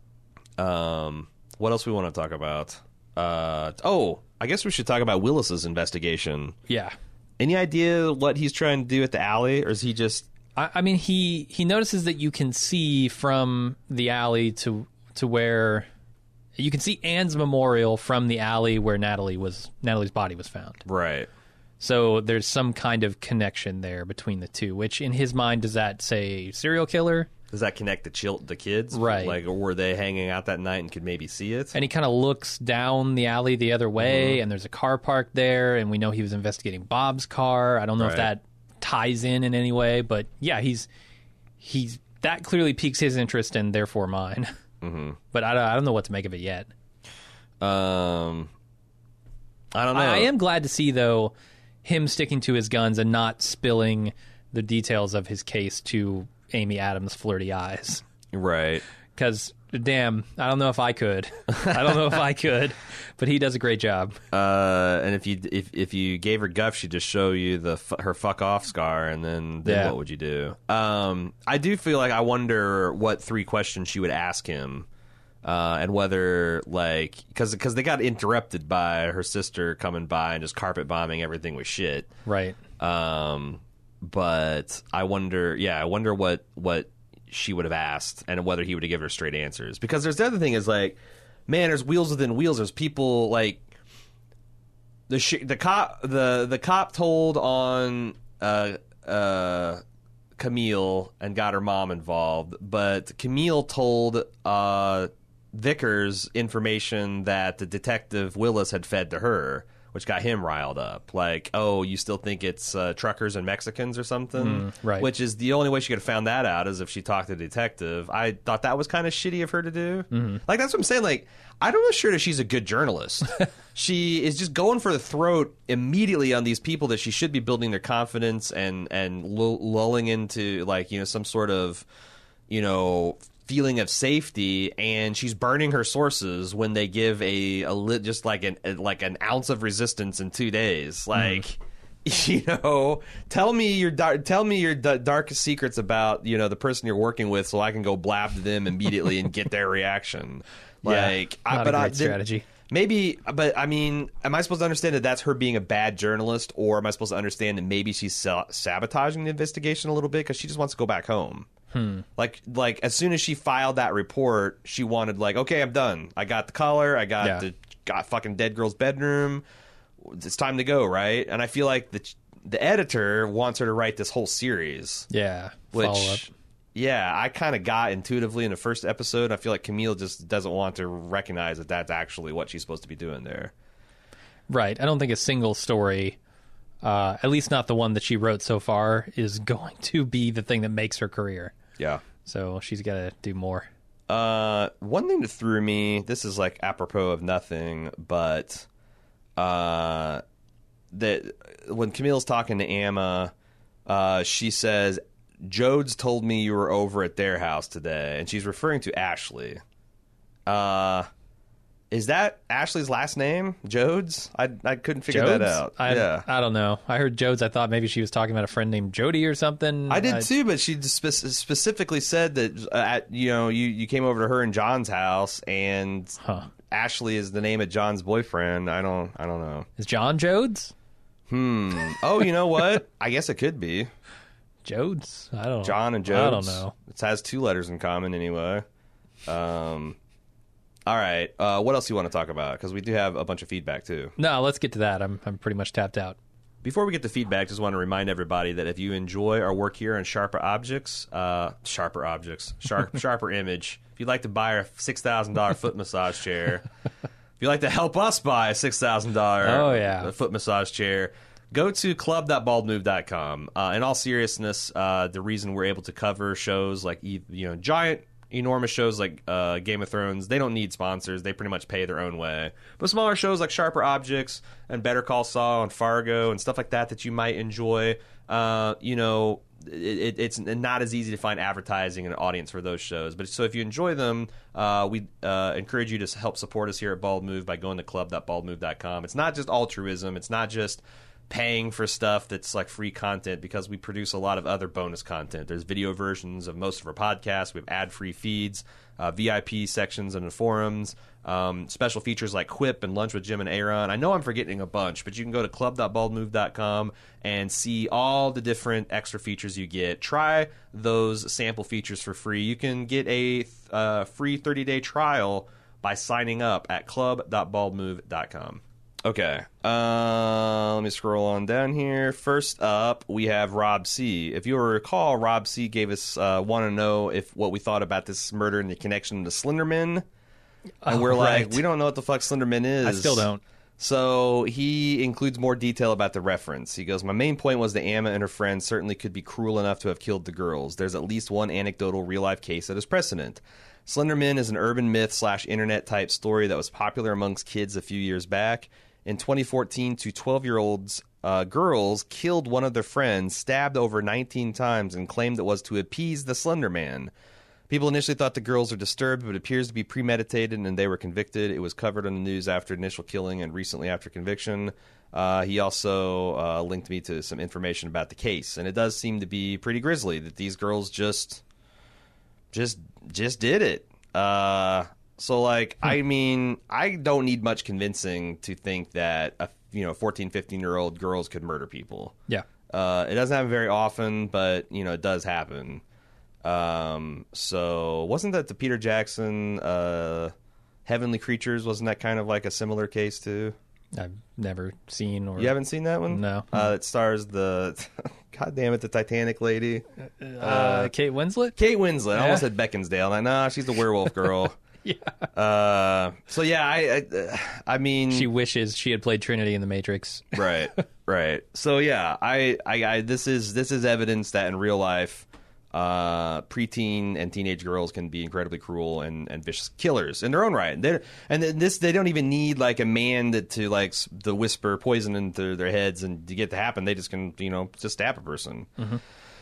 Um. What else we want to talk about? Uh. Oh, I guess we should talk about Willis's investigation. Yeah. Any idea what he's trying to do at the alley, or is he just? I, I mean, he, he notices that you can see from the alley to to where you can see Anne's memorial from the alley where Natalie was Natalie's body was found. Right. So there's some kind of connection there between the two. Which, in his mind, does that say serial killer? Does that connect the chil- the kids? Right. Like, or were they hanging out that night and could maybe see it? And he kind of looks down the alley the other way, Mm-hmm. and there's a car parked there, and we know he was investigating Bob's car. I don't know Right. if that ties in in any way, but yeah, he's he's that clearly piques his interest and therefore mine. Mm-hmm. But I don't, I don't know what to make of it yet. Um, I don't know. I, I am glad to see, though, him sticking to his guns and not spilling the details of his case to Amy Adams' flirty eyes. Right. Because, damn, I don't know if I could. I don't know if I could, but he does a great job. Uh, and if you if if you gave her guff, she'd just show you the her fuck off scar, and then then Yeah. what would you do? Um, I do feel like I wonder what three questions she would ask him, uh, and whether like because because they got interrupted by her sister coming by and just carpet bombing everything with shit. Right. Um, but I wonder, yeah, I wonder what what she would have asked and whether he would have given her straight answers. Because there's the other thing is like, man, there's wheels within wheels. There's people like the sh- the cop the the cop told on uh uh Camille and got her mom involved, but Camille told uh Vickers information that the detective Willis had fed to her, which got him riled up. Like, oh, you still think it's uh, truckers and Mexicans or something? Mm, right. Which is the only way she could have found that out is if she talked to the detective. I thought that was kind of shitty of her to do. Mm-hmm. Like, that's what I'm saying. Like, I'm not sure that she's a good journalist. She is just going for the throat immediately on these people that she should be building their confidence and, and lull- lulling into, like, you know, some sort of, you know, feeling of safety, and she's burning her sources when they give a, a lit just like an a, like an ounce of resistance in two days. Like, mm. you know, tell me your dar- tell me your d- darkest secrets about, you know, the person you're working with, so I can go blab to them immediately and get their reaction. Like, yeah, not I, but a great I, strategy. Maybe, but I mean, am I supposed to understand that that's her being a bad journalist, or am I supposed to understand that maybe she's sa- sabotaging the investigation a little bit because she just wants to go back home? Hmm. Like, like as soon as she filed that report, she wanted like, okay, I'm done. I got the collar. I got Yeah. the got fucking dead girl's bedroom. It's time to go, right? And I feel like the the editor wants her to write this whole series. Yeah. Follow up. Which, yeah, I kind of got intuitively in the first episode. I feel like Camille just doesn't want to recognize that that's actually what she's supposed to be doing there. Right. I don't think a single story, uh, at least not the one that she wrote so far, is going to be the thing that makes her career. Yeah. So she's got to do more. Uh, one thing that threw me, this is like apropos of nothing, but uh, that when Camille's talking to Amma Uh, she says, Jodes told me you were over at their house today, and she's referring to Ashley. Uh, is that Ashley's last name, Jodes? I I couldn't figure Jodes? that out. I, yeah, I don't know. I heard Jodes. I thought maybe she was talking about a friend named Jody or something. I did I, too, but she spe- specifically said that uh, at, you know you, you came over to her and John's house, and Huh. Ashley is the name of John's boyfriend. I don't I don't know. Is John Jodes? Hmm. Oh, you know what? I guess it could be Jodes? I don't know. John and Jodes. I don't know. It has two letters in common anyway. Um. All right. Uh, what else do you want to talk about? Because we do have a bunch of feedback too. No, let's get to that. I'm I'm pretty much tapped out. Before we get to feedback, just want to remind everybody that if you enjoy our work here on Sharper Objects, uh, Sharper Objects, Sharp, Sharper Image, if you'd like to buy a six thousand dollars foot massage chair, if you'd like to help us buy a six thousand dollars Oh, yeah. foot massage chair, go to club dot bald move dot com. Uh, in all seriousness, uh, the reason we're able to cover shows like, you know, giant, enormous shows like uh, Game of Thrones, they don't need sponsors. They pretty much pay their own way. But smaller shows like Sharper Objects and Better Call Saul and Fargo and stuff like that that you might enjoy, uh, you know, it, it's not as easy to find advertising and an audience for those shows. But so if you enjoy them, uh, we uh, encourage you to help support us here at Bald Move by going to club dot bald move dot com. It's not just altruism. It's not just paying for stuff that's like free content, because we produce a lot of other bonus content. There's video versions of most of our podcasts. We have ad-free feeds, uh, V I P sections in the forums, um, special features like Quip and Lunch with Jim and Aaron. I know I'm forgetting a bunch, but you can go to club dot bald move dot com and see all the different extra features you get. Try those sample features for free. You can get a uh, free thirty-day trial by signing up at club dot bald move dot com. Okay, uh, let me scroll on down here. First up, we have Rob C. If you'll recall, Rob C gave us uh, want to know if what we thought about this murder and the connection to Slenderman, and Oh, we're like, right. we don't know what the fuck Slenderman is. I still don't. So he includes more detail about the reference. He goes, my main point was that Amma and her friends certainly could be cruel enough to have killed the girls. There's at least one anecdotal real-life case that is precedent. Slenderman is an urban myth slash internet-type story that was popular amongst kids a few years back. In twenty fourteen, two twelve-year-olds uh, girls killed one of their friends, stabbed over nineteen times, and claimed it was to appease the Slender Man. People initially thought the girls were disturbed, but it appears to be premeditated, and they were convicted. It was covered on the news after initial killing and recently after conviction. Uh, he also uh, linked me to some information about the case, and it does seem to be pretty grisly that these girls just, just, just did it. Uh, so, like, hmm. I mean, I don't need much convincing to think that a you know fourteen, fifteen-year-old girls could murder people. Yeah. Uh, it doesn't happen very often, but you know it does happen. Um, so wasn't that the Peter Jackson uh, Heavenly Creatures? Wasn't that kind of like a similar case too? I've never seen or You haven't seen that one? No. Uh, it stars the God damn it, the Titanic lady, uh, uh, Kate Winslet. Kate Winslet. I Yeah. almost said Beckinsale. Like, nah, she's the werewolf girl. Yeah. Uh, so yeah, I, I, I mean, She wishes she had played Trinity in The Matrix. right, right. So yeah, I, I, I, this is this is evidence that in real life, uh, preteen and teenage girls can be incredibly cruel and, and vicious killers in their own right. They're, and this, they don't even need like a man to, to like s- to whisper poison into their heads and to get to happen. They just can, you know, just stab a person. Mm-hmm.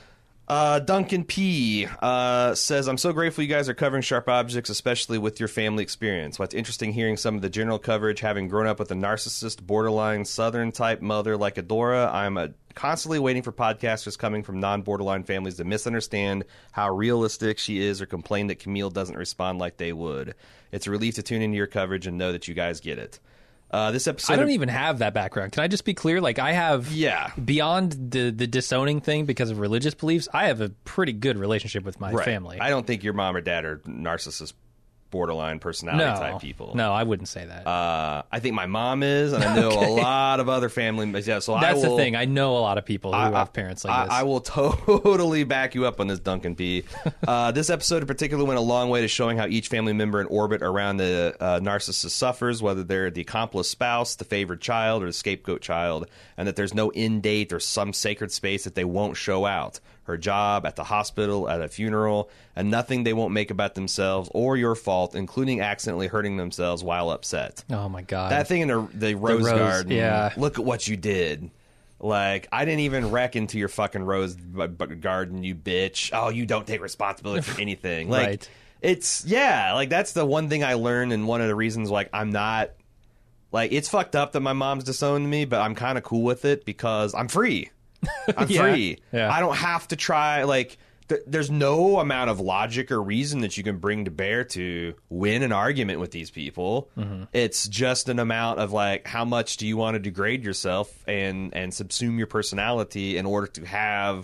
Uh, Duncan P. Uh, says, I'm so grateful you guys are covering sharp objects, especially with your family experience. What's interesting hearing some of the general coverage, having grown up with a narcissist, borderline Southern-type mother like Adora. I'm a, constantly waiting for podcasters coming from non-borderline families to misunderstand how realistic she is or complain that Camille doesn't respond like they would. It's a relief to tune into your coverage and know that you guys get it. Uh, this episode, I don't even have that background. Can I just be clear? Like, I have, yeah, beyond the, the disowning thing because of religious beliefs, I have a pretty good relationship with my right. family. I don't think your mom or dad are narcissist, borderline personality no, type people. No, I wouldn't say that. Uh, I think my mom is, and I know Okay. a lot of other family members. Yeah, so That's I will, the thing. I know a lot of people who I, have parents like I, this. I will totally back you up on this, Duncan P. Uh, this episode in particular went a long way to showing how each family member in orbit around the uh, narcissist suffers, whether they're the accomplice spouse, the favored child, or the scapegoat child, and that there's no end date or some sacred space that they won't show out. Her job, at the hospital, at a funeral, and nothing they won't make about themselves or your fault, including accidentally hurting themselves while upset. oh, my God. That thing in the, the Rose Rose, Garden, yeah. look at what you did. Like, I didn't even reckon to your fucking rose b- b- garden, you bitch. Oh, you don't take responsibility for anything. Like, Right. it's, yeah, like, that's the one thing I learned, and one of the reasons, like, I'm not, like, it's fucked up that my mom's disowned me, but I'm kind of cool with it because I'm free. I'm Yeah. free. Yeah. I don't have to try, like, th- there's no amount of logic or reason that you can bring to bear to win an argument with these people. Mm-hmm. It's just an amount of, like, how much do you want to degrade yourself and, and subsume your personality in order to have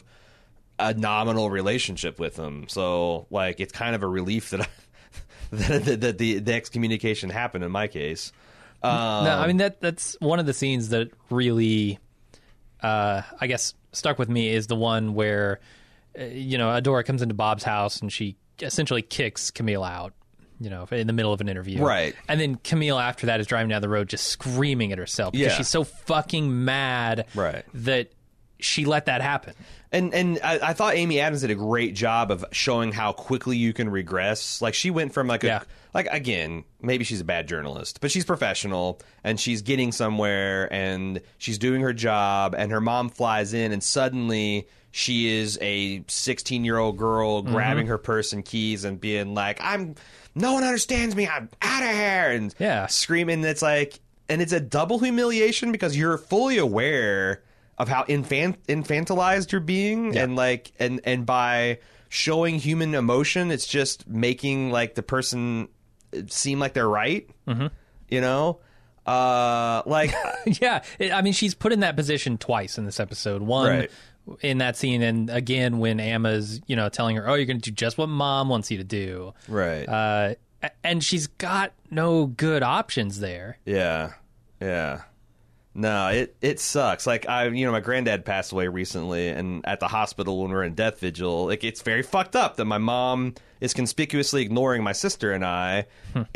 a nominal relationship with them. So, like, it's kind of a relief that, I, that, that, that the, the excommunication happened in my case. Um, No, I mean that that's one of the scenes that really, uh, I guess, stuck with me is the one where, uh, you know, Adora comes into Bob's house and she essentially kicks Camille out, you know, in the middle of an interview. Right. And then Camille, after that, is driving down the road just screaming at herself because Yeah. she's so fucking mad Right. that she let that happen. And and I, I thought Amy Adams did a great job of showing how quickly you can regress. Like, she went from, like, a, Yeah. like, again, maybe she's a bad journalist, but she's professional and she's getting somewhere and she's doing her job, and her mom flies in and suddenly she is a sixteen-year-old girl grabbing her purse and keys and being like, I'm, no one understands me, I'm out of here, and Yeah. screaming. It's like, and it's a double humiliation because you're fully aware of how infant infantilized you're being, Yeah. and like and and by showing human emotion, it's just making, like, the person seem like they're right. Mm-hmm. You know, uh, like Yeah, it, I mean, she's put in that position twice in this episode. One Right. in that scene, and again when Emma's, you know, telling her, "Oh, you're going to do just what Mom wants you to do." right, Uh, a- and she's got no good options there. yeah, yeah. No, it it sucks. Like, I, you know, my granddad passed away recently, and at the hospital when we we're in death vigil, like, it's very fucked up that my mom is conspicuously ignoring my sister and I.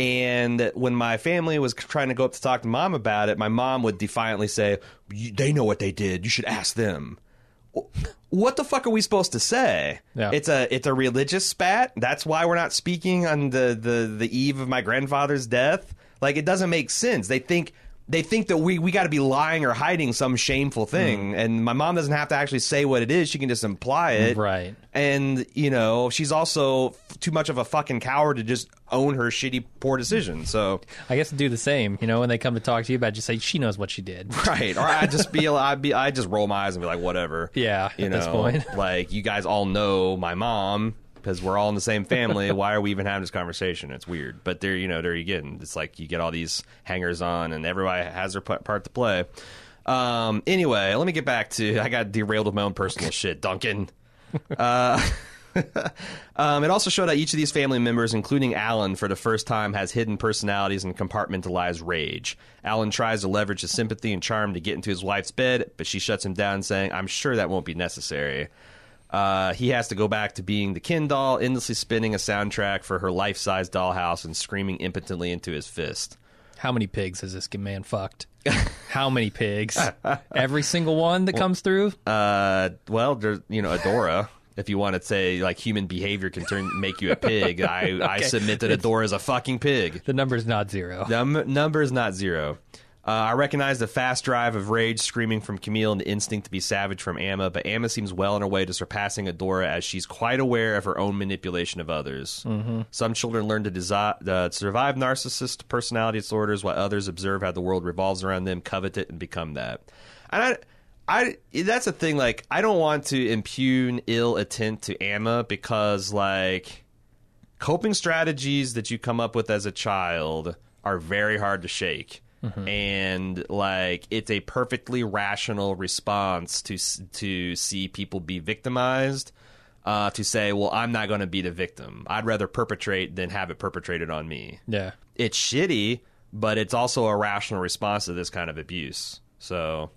And when my family was trying to go up to talk to Mom about it, my mom would defiantly say, "They know what they did. You should ask them." What the fuck are we supposed to say? Yeah. It's a it's a religious spat. That's why we're not speaking on the, the, the eve of my grandfather's death. Like, it doesn't make sense. They think they think that we, we got to be lying or hiding some shameful thing. Mm. And my mom doesn't have to actually say what it is. She can just imply it. Right. And, you know, she's also f- too much of a fucking coward to just own her shitty, poor decision. So, I guess do the same. You know, when they come to talk to you about it, just say, she knows what she did. right. Or I'd just be, I'd be, I'd just roll my eyes and be like, whatever. Yeah, You at know, this point. like, you guys all know my mom because we're all in the same family. Why are we even having this conversation? It's weird. But there, you know, there you get. It's like you get all these hangers on, and everybody has their p- part to play. Um, anyway, let me get back to. I got derailed with my own personal shit, Duncan. Uh, um, it also showed how each of these family members, including Alan, for the first time has hidden personalities and compartmentalized rage. Alan tries to leverage his sympathy and charm to get into his wife's bed, but she shuts him down, saying, "I'm sure that won't be necessary." Uh, he has to go back to being the Ken doll, endlessly spinning a soundtrack for her life-size dollhouse and screaming impotently into his fist. How many pigs has this man fucked? How many pigs? Every single one that comes through? Uh, well, there's, you know, Adora. If you want to say, like, human behavior can turn make you a pig, I, I Okay. submit that Adora is a fucking pig. The number's not zero. Num- number is not zero. Uh, I recognize the fast drive of rage screaming from Camille and the instinct to be savage from Amma, but Amma seems well on her way to surpassing Adora as she's quite aware of her own manipulation of others. Mm-hmm. Some children learn to desi- uh, survive narcissist personality disorders, while others observe how the world revolves around them, covet it, and become that. And I... I, that's a thing, like, I don't want to impugn ill intent to Amma because, like, coping strategies that you come up with as a child are very hard to shake. Mm-hmm. And, like, it's a perfectly rational response to to see people be victimized, uh, to say, well, I'm not going to be the victim. I'd rather perpetrate than have it perpetrated on me. Yeah. It's shitty, but it's also a rational response to this kind of abuse. So...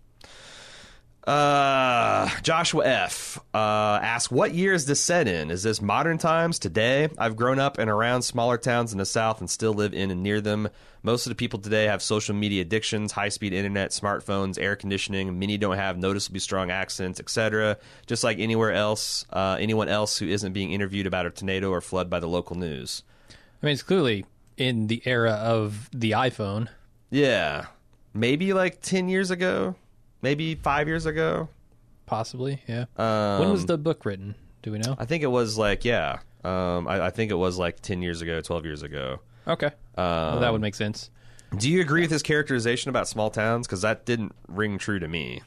Uh, Joshua F. Uh, asks, what year is this set in? Is this modern times, today? I've grown up and around smaller towns in the South and still live in and near them. Most of the people today have social media addictions, high-speed internet, smartphones, air conditioning. Many don't have noticeably strong accents, et cetera. Just like anywhere else, uh, anyone else who isn't being interviewed about a tornado or flood by the local news. I mean, it's clearly in the era of the iPhone. Yeah. Maybe like ten years ago. maybe five years ago. Possibly, yeah. Um, when was the book written? Do we know? I think it was like, yeah. Um, I, I think it was like ten years ago, twelve years ago. Okay. Um, well, that would make sense. Do you agree with his characterization about small towns? Because that didn't ring true to me.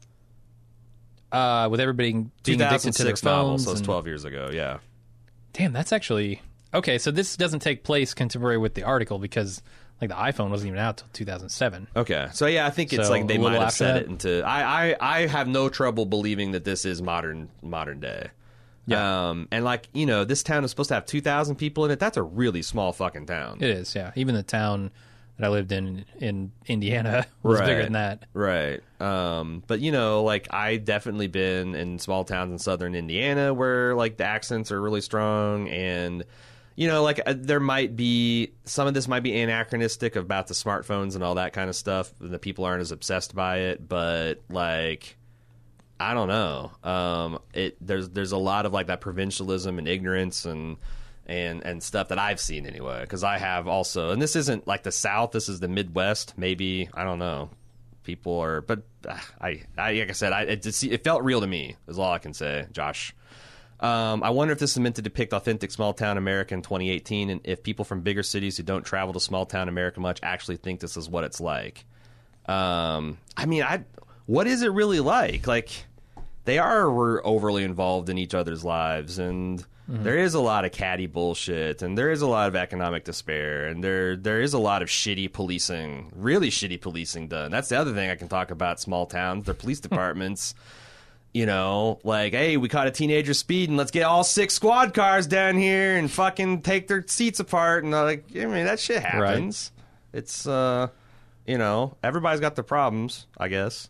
Uh, with everybody being addicted to their phones. Novel, so it's and... twelve years ago, yeah. Damn, that's actually... Okay, so this doesn't take place contemporary with the article because like the iPhone wasn't even out till two thousand seven. Okay, so yeah, I think it's so like they might have set that? it into... I, I, I have no trouble believing that this is modern modern day. Yeah. Um, and like, you know, this town is supposed to have two thousand people in it. That's a really small fucking town. It is, yeah. Even the town that I lived in in Indiana was right. bigger than that. Right. Um, but, you know, like, I definitely been in small towns in southern Indiana where, like, the accents are really strong. And, you know, like, uh, there might be... Some of this might be anachronistic about the smartphones and all that kind of stuff. And the people aren't as obsessed by it. But, like... I don't know. Um, it there's there's a lot of like that provincialism and ignorance and and and stuff that I've seen anyway. Because I have also, and this isn't like the South. This is the Midwest. Maybe I don't know. People are, but uh, I, I like I said, I it, just, it felt real to me. Is all I can say, Josh. Um, I wonder if this is meant to depict authentic small town America in twenty eighteen, and if people from bigger cities who don't travel to small town America much actually think this is what it's like. Um, I mean, I. What is it really like? Like, they are overly involved in each other's lives, and mm-hmm. there is a lot of catty bullshit, and there is a lot of economic despair, and there there is a lot of shitty policing, really shitty policing done. That's the other thing I can talk about small towns, their police departments. You know, like, hey, we caught a teenager speeding. Let's get all six squad cars down here and fucking take their seats apart. And, like, I mean, that shit happens. Right. It's, uh, you know, everybody's got their problems, I guess.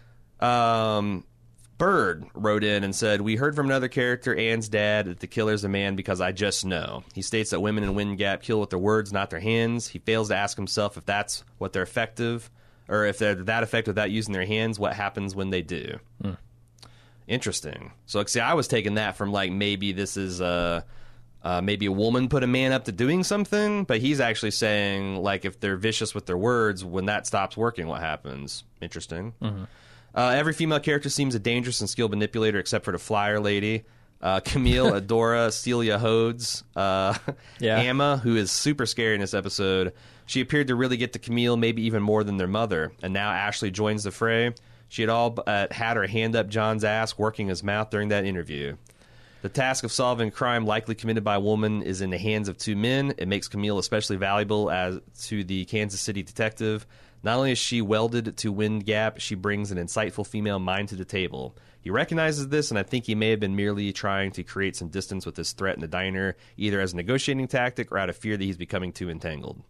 Um, Bird wrote in and said, we heard from another character, Anne's dad, that the killer's a man because I just know. He states that women in Wind Gap kill with their words, not their hands. He fails to ask himself if that's what they're effective, or if they're that effective without using their hands, what happens when they do. Hmm. Interesting. So, see, I was taking that from, like, maybe this is uh, uh, maybe a woman put a man up to doing something, but he's actually saying, like, if they're vicious with their words, when that stops working, what happens? Interesting. Mm-hmm. Uh, every female character seems a dangerous and skilled manipulator except for the flyer lady. Uh, Camille, Adora, Celia Hodes, uh, yeah. Amma, who is super scary in this episode. She appeared to really get to Camille, maybe even more than their mother. And now Ashley joins the fray. She had all uh, had her hand up John's ass, working his mouth during that interview. The task of solving crime likely committed by a woman is in the hands of two men. It makes Camille especially valuable as to the Kansas City detective. Not only is she welded to Wind Gap, she brings an insightful female mind to the table. He recognizes this, and I think he may have been merely trying to create some distance with this threat in the diner, either as a negotiating tactic or out of fear that he's becoming too entangled.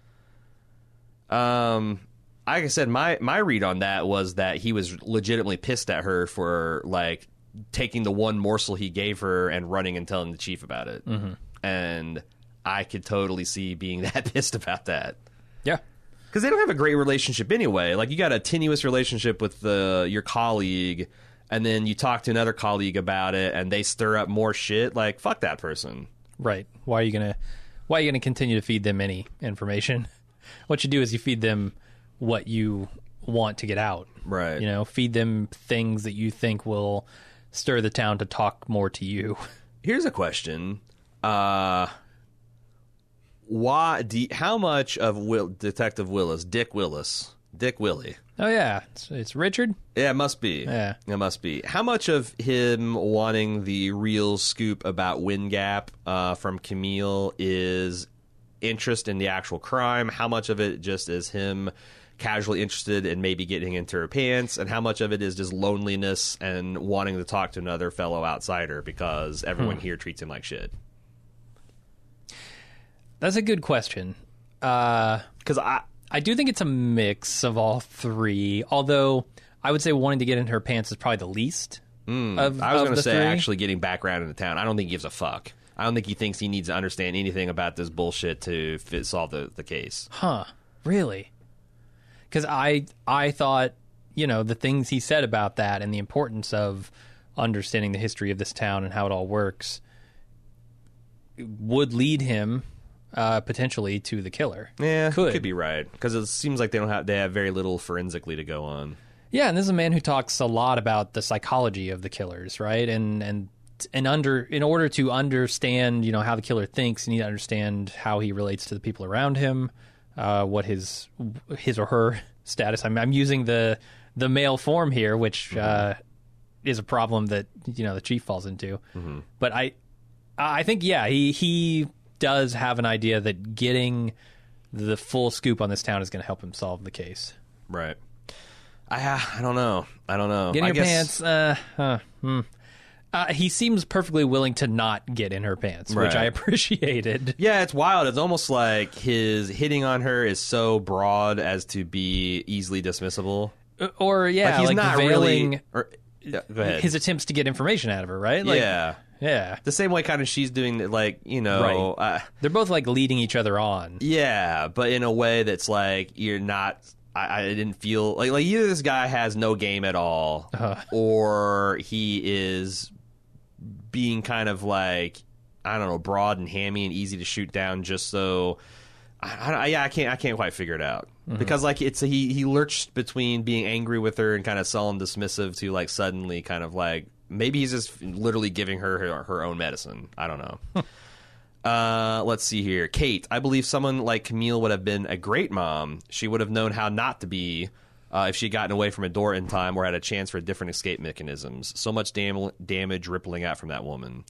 Um, like I said, my, my read on that was that he was legitimately pissed at her for, like, taking the one morsel he gave her and running and telling the chief about it. Mm-hmm. And I could totally see being that pissed about that. Yeah. Because they don't have a great relationship anyway. Like, you got a tenuous relationship with the, your colleague, and then you talk to another colleague about it, and they stir up more shit. Like, fuck that person. Right. Why are you gonna Why are you gonna continue to feed them any information? What you do is you feed them what you want to get out. Right. You know, feed them things that you think will stir the town to talk more to you. Here's a question. Uh... Why? Do you, how much of Will, Detective Willis, Dick Willis, Dick Willie? Oh yeah, it's, it's Richard. Yeah, it must be. Yeah, it must be. How much of him wanting the real scoop about Wind Gap uh, from Camille is interest in the actual crime? How much of it just is him casually interested in maybe getting into her pants, and how much of it is just loneliness and wanting to talk to another fellow outsider because everyone hmm. here treats him like shit? That's a good question. Because uh, I, I do think it's a mix of all three. Although I would say wanting to get in her pants is probably the least. Mm, of, I was going to say three. actually getting background in the town. I don't think he gives a fuck. I don't think he thinks he needs to understand anything about this bullshit to fit, solve the, the case. Huh? Really? Because I I thought, you know, the things he said about that and the importance of understanding the history of this town and how it all works would lead him. Uh, potentially to the killer. Yeah, could could be right because it seems like they don't have they have very little forensically to go on. Yeah, and this is a man who talks a lot about the psychology of the killers, right? And and and under in order to understand, you know, how the killer thinks, you need to understand how he relates to the people around him, uh, what his his or her status. I'm I'm using the the male form here, which mm-hmm. uh, is a problem that, you know, the chief falls into. Mm-hmm. But I I think yeah, he he does have an idea that getting the full scoop on this town is going to help him solve the case. Right. I I don't know. I don't know. Get in I your guess... pants. Uh, huh, hmm. uh, he seems perfectly willing to not get in her pants, right. which I appreciated. Yeah, it's wild. It's almost like his hitting on her is so broad as to be easily dismissible. Uh, or, yeah, like, he's like not veiling really... Or, yeah, go ahead. his attempts to get information out of her, right? Like, yeah. Yeah. The same way kind of she's doing, like, you know... Right. Uh, They're both, like, leading each other on. Yeah, but in a way that's, like, you're not... I, I didn't feel like like either this guy has no game at all, uh-huh. or he is being kind of like, I don't know, broad and hammy and easy to shoot down just so. I, I, yeah, I can't I can't quite figure it out mm-hmm. because like it's he he lurched between being angry with her and kind of sullen dismissive to like suddenly kind of like maybe he's just literally giving her her, her own medicine. I don't know. Uh, let's see here. Kate, I believe someone like Camille would have been a great mom. She would have known how not to be uh, if she had gotten away from a door in time or had a chance for different escape mechanisms. So much dam- damage rippling out from that woman.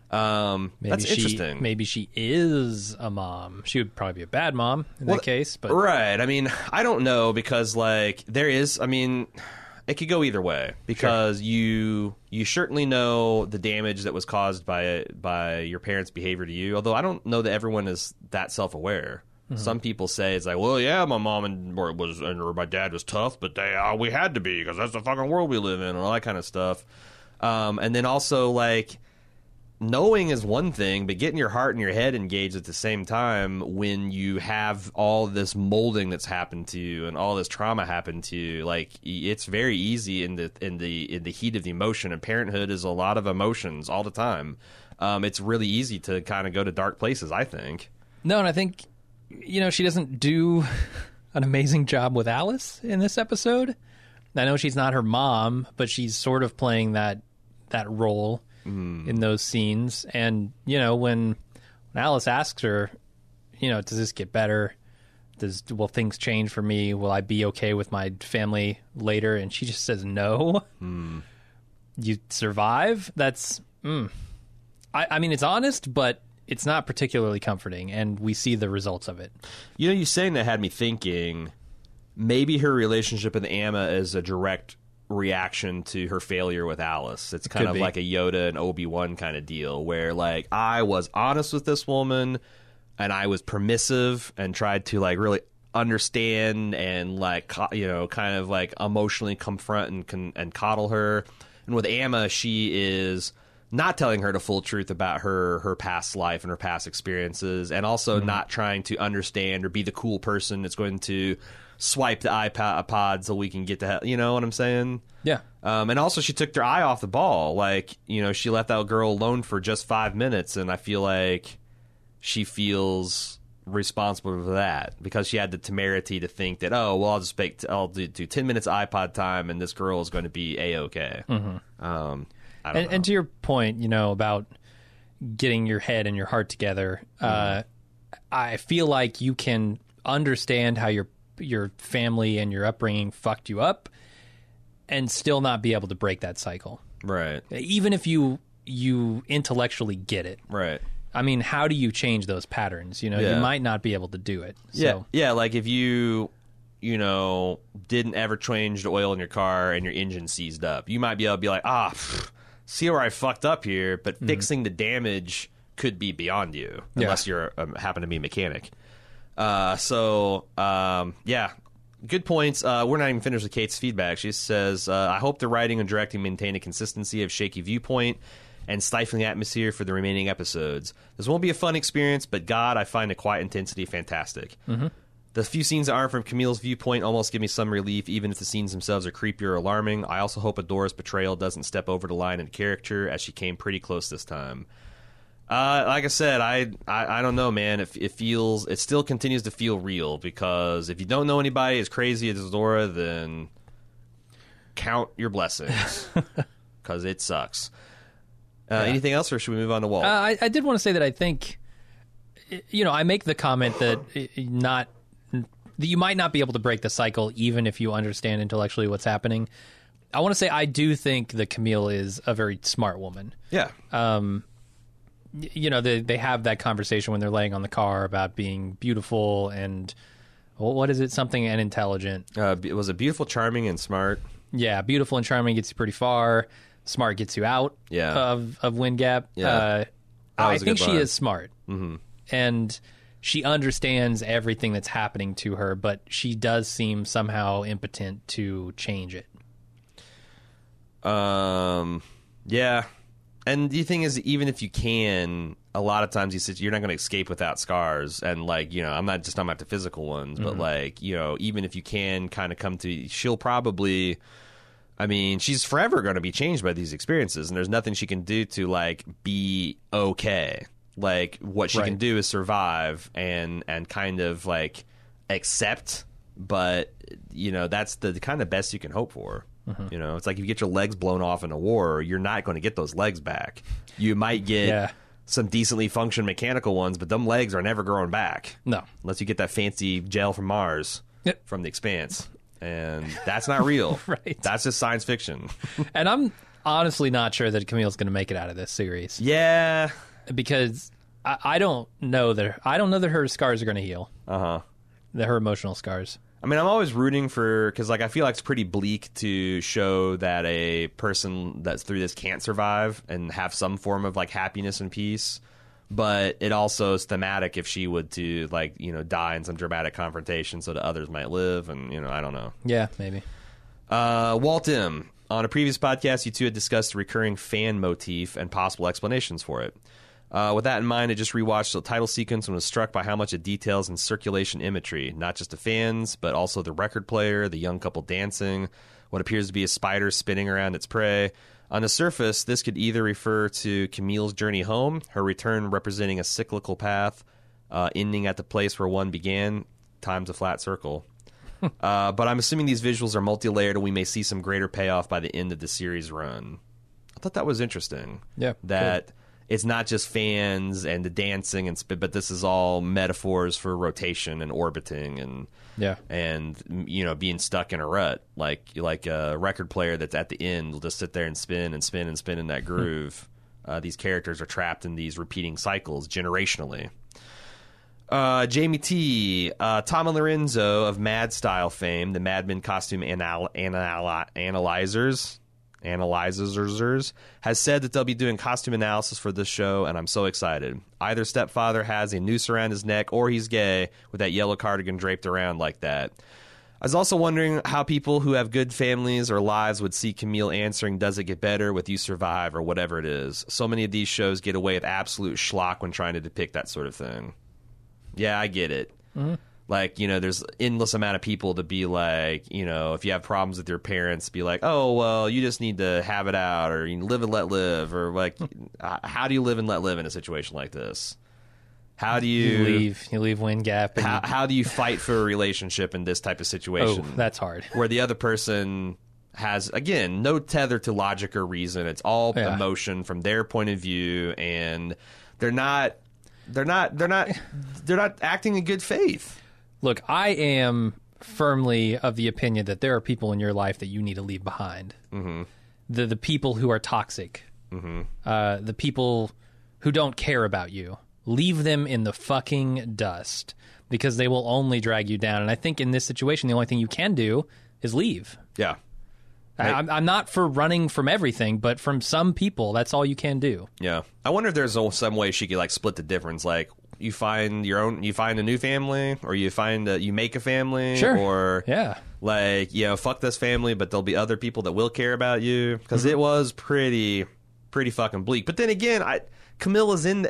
Um, maybe that's she, interesting. Maybe she is a mom. She would probably be a bad mom in well, that case. But right. I mean, I don't know because like there is, I mean... It could go either way because sure. you you certainly know the damage that was caused by by your parents' behavior to you. Although I don't know that everyone is that self-aware. Mm-hmm. Some people say it's like, well, yeah, my mom and or was and or my dad was tough, but they uh, we had to be because that's the fucking world we live in and all that kind of stuff. Um, and then also like knowing is one thing, but getting your heart and your head engaged at the same time when you have all this molding that's happened to you and all this trauma happened to you, like it's very easy in the in the in the heat of the emotion. And parenthood is a lot of emotions all the time. Um, it's really easy to kind of go to dark places, I think. No, and I think you know she doesn't do an amazing job with Alice in this episode. I know she's not her mom, but she's sort of playing that that role. Mm. In those scenes. And, you know, when, when Alice asks her, you know, does this get better? Does will things change for me? Will I be okay with my family later? And she just says no. Mm. You survive? That's, mm. I, I mean, it's honest, but it's not particularly comforting, and we see the results of it. You know, you saying that had me thinking maybe her relationship with Amma is a direct reaction to her failure with Alice. It's kind Could of be. like a Yoda and Obi-Wan kind of deal where like I was honest with this woman and I was permissive and tried to like really understand and like you know kind of like emotionally confront and con- and coddle her. And with Amma, she is not telling her the full truth about her her past life and her past experiences, and also mm-hmm. not trying to understand or be the cool person that's going to swipe the iPod so we can get to hell. You know what I'm saying? Yeah. Um, and also she took their eye off the ball. Like, you know, she left that girl alone for just five minutes, and I feel like she feels responsible for that because she had the temerity to think that, oh, well, I'll just make t- I'll do, do ten minutes iPod time, and this girl is going to be A-okay. Mm-hmm. Um, I don't and, know. and to your point, you know, about getting your head and your heart together, mm-hmm. uh, I feel like you can understand how your your family and your upbringing fucked you up and still not be able to break that cycle. Right. Even if you you intellectually get it. Right. I mean, how do you change those patterns? You know, yeah. you might not be able to do it. So. Yeah. Yeah, like if you, you know, didn't ever change the oil in your car and your engine seized up, you might be able to be like, ah, pff, see where I fucked up here, but mm-hmm. fixing the damage could be beyond you unless yeah. you're um, happen to be a mechanic. Uh, so, um, yeah, good points. Uh, we're not even finished with Kate's feedback. She says, uh, I hope the writing and directing maintain a consistency of shaky viewpoint and stifling atmosphere for the remaining episodes. This won't be a fun experience, but God, I find the quiet intensity fantastic. Mm-hmm. The few scenes that aren't from Camille's viewpoint almost give me some relief, even if the scenes themselves are creepy or alarming. I also hope Adora's portrayal doesn't step over the line in character, as she came pretty close this time. Uh, like I said, I, I I don't know, man. It, it feels, it still continues to feel real because if you don't know anybody as crazy as Adora, then count your blessings because it sucks. Uh, yeah. Anything else, or should we move on to Walt? Uh, I, I did want to say that I think, you know, I make the comment that not that you might not be able to break the cycle even if you understand intellectually what's happening. I want to say I do think that Camille is a very smart woman. Yeah. Um, you know, they they have that conversation when they're laying on the car about being beautiful and, well, what is it? Something and intelligent. Uh, it was a beautiful, charming, and smart. Yeah, beautiful and charming gets you pretty far. Smart gets you out yeah. of, of Wind Gap. Yeah. Uh, I think she is smart. Mm-hmm. And she understands everything that's happening to her, but she does seem somehow impotent to change it. Um, yeah. And the thing is, even if you can, a lot of times you sit, you're not going to escape without scars. And, like, you know, I'm not just talking about the physical ones, but, mm-hmm. like, you know, even if you can kind of come to, she'll probably, I mean, she's forever going to be changed by these experiences. And there's nothing she can do to, like, be okay. Like, what she right. can do is survive and, and kind of, like, accept. But, you know, that's the kind of best you can hope for. Mm-hmm. You know, it's like if you get your legs blown off in a war, you're not going to get those legs back. You might get yeah. some decently functioned mechanical ones, but them legs are never growing back. No. Unless you get that fancy gel from Mars yep. from the Expanse. And that's not real. Right. That's just science fiction. And I'm honestly not sure that Camille's going to make it out of this series. Yeah. Because I, I don't know that I don't know that her scars are going to heal. Uh-huh. That her emotional scars. I mean, I'm always rooting for, because, like, I feel like it's pretty bleak to show that a person that's through this can't survive and have some form of, like, happiness and peace. But it also is thematic if she would to, like, you know, die in some dramatic confrontation so that others might live. And, you know, I don't know. Yeah, maybe. Uh, Walt M. On a previous podcast, you two had discussed the recurring fan motif and possible explanations for it. Uh, with that in mind, I just rewatched the title sequence and was struck by how much it details in circulation imagery, not just the fans, but also the record player, the young couple dancing, what appears to be a spider spinning around its prey. On the surface, this could either refer to Camille's journey home, her return representing a cyclical path, uh, ending at the place where one began, times a flat circle. uh, but I'm assuming these visuals are multi-layered and we may see some greater payoff by the end of the series run. I thought that was interesting. Yeah. That... Good. It's not just fans and the dancing and spit, but this is all metaphors for rotation and orbiting and yeah, and you know being stuck in a rut, like like a record player that's at the end will just sit there and spin and spin and spin in that groove. uh, these characters are trapped in these repeating cycles generationally. Uh, Jamie T. Uh, Tom and Lorenzo of Mad Style fame, the Mad Men costume anal- anal- analyzers. Analyzers has said that they'll be doing costume analysis for this show, and I'm so excited. Either stepfather has a noose around his neck or he's gay with that yellow cardigan draped around like that. I was also wondering how people who have good families or lives would see Camille answering, "Does it get better with You Survive?" or whatever it is. So many of these shows get away with absolute schlock when trying to depict that sort of thing. Yeah, I get it. Mm-hmm. Like, you know, there's endless amount of people to be like, you know, if you have problems with your parents, be like, oh, well, you just need to have it out, or you live and let live, or like, how do you live and let live in a situation like this? How do you, you leave? You leave Wind Gap. How, you... how do you fight for a relationship in this type of situation? Oh, that's hard. Where the other person has, again, no tether to logic or reason. It's all yeah. emotion from their point of view, and they're not, they're not, they're not, they're not acting in good faith. Look, I am firmly of the opinion that there are people in your life that you need to leave behind. Mm-hmm. The the people who are toxic, mm-hmm. uh, the people who don't care about you. Leave them in the fucking dust because they will only drag you down. And I think in this situation, the only thing you can do is leave. Yeah. I, I'm, I'm not for running from everything, but from some people, that's all you can do. Yeah. I wonder if there's some way she could like split the difference, like. You find your own, you find a new family, or you find a, you make a family, sure. or yeah, like, you know, fuck this family, but there'll be other people that will care about you, because mm-hmm. it was pretty, pretty fucking bleak. But then again, I Camilla's in, the,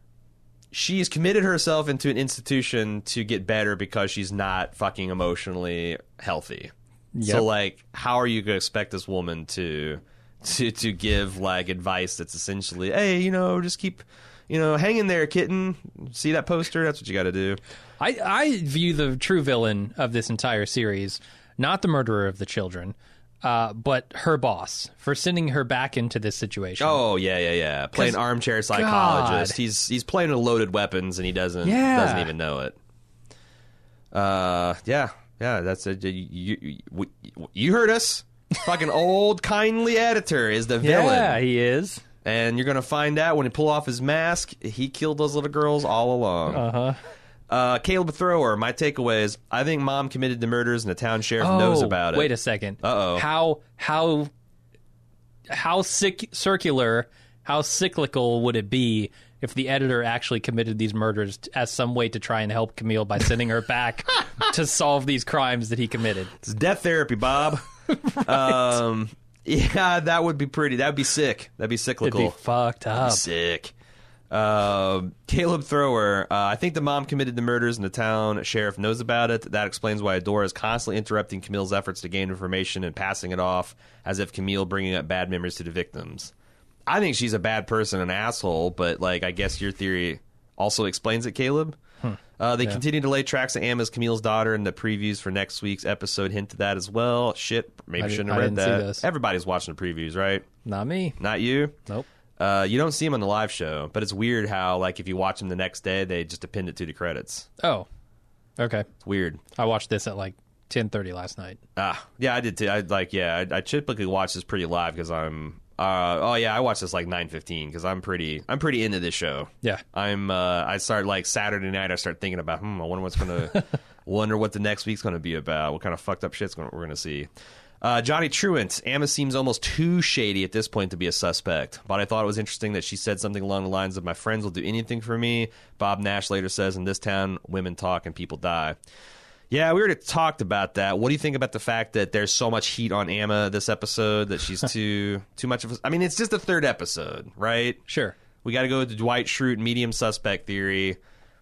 she's committed herself into an institution to get better because she's not fucking emotionally healthy. Yep. So like, how are you going to expect this woman to, to, to give like advice that's essentially, hey, you know, just keep. You know, hang in there, kitten. See that poster? That's what you got to do. I, I view the true villain of this entire series, not the murderer of the children, uh, but her boss for sending her back into this situation. Oh yeah, yeah, yeah. Playing armchair psychologist. God. He's he's playing with loaded weapons and he doesn't Yeah. doesn't even know it. Uh, yeah, yeah. That's it. You, you, you heard us. Fucking old kindly editor is the villain. Yeah, he is. And you're gonna find out when he pull off his mask, he killed those little girls all along. Uh-huh. Uh, Caleb Thrower, my takeaway is, I think mom committed the murders and the town sheriff Oh, knows about it. wait a second. Uh-oh. How how how sick, circular, how cyclical would it be if the editor actually committed these murders t- as some way to try and help Camille by sending her back to solve these crimes that he committed? It's death therapy, Bob. right. Um, yeah, that would be pretty. That would be sick. That'd be cyclical. It'd be fucked up. Sick. Uh, Caleb Thrower, uh, I think the mom committed the murders and the town sheriff knows about it. That explains why Adora is constantly interrupting Camille's efforts to gain information and passing it off as if Camille bringing up bad memories to the victims. I think she's a bad person, an asshole, but like I guess your theory also explains it, Caleb. Hmm. Uh, they Yeah. continue to lay tracks of Am as Camille's daughter, and the previews for next week's episode hint to that as well. Shit, maybe I shouldn't didn't- have I read didn't see that. those. Everybody's watching the previews, right? Not me. Not you? Nope. Uh, you don't see them on the live show, but it's weird how, like, if you watch them the next day, they just append it to the credits. Oh, okay. It's weird. I watched this at like ten thirty last night. Ah, yeah, I did too. I like, yeah, I, I typically watch this pretty live because I'm. Uh, oh yeah, I watch this like nine fifteen because I'm pretty. I'm pretty into this show. Yeah. I'm. Uh, I start like Saturday night. I start thinking about. Hmm. I wonder what's gonna. wonder what the next week's gonna be about. What kind of fucked up shit's gonna, we're gonna see. Uh, Johnny Truant, Amma seems almost too shady at this point to be a suspect, but I thought it was interesting that she said something along the lines of, my friends will do anything for me. Bob Nash later says, in this town, women talk and people die. Yeah, we already talked about that. What do you think about the fact that there's so much heat on Amma this episode, that she's too too much of a... I mean, it's just the third episode, right? Sure. We got to go with the Dwight Schrute medium suspect theory.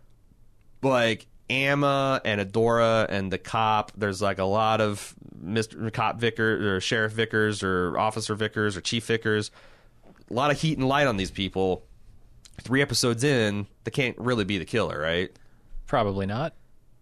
Like... Amma and Adora and the cop, there's like a lot of Mister Cop Vickers or Sheriff Vickers or Officer Vickers or Chief Vickers. A lot of heat and light on these people. Three episodes in, they can't really be the killer, right? Probably not.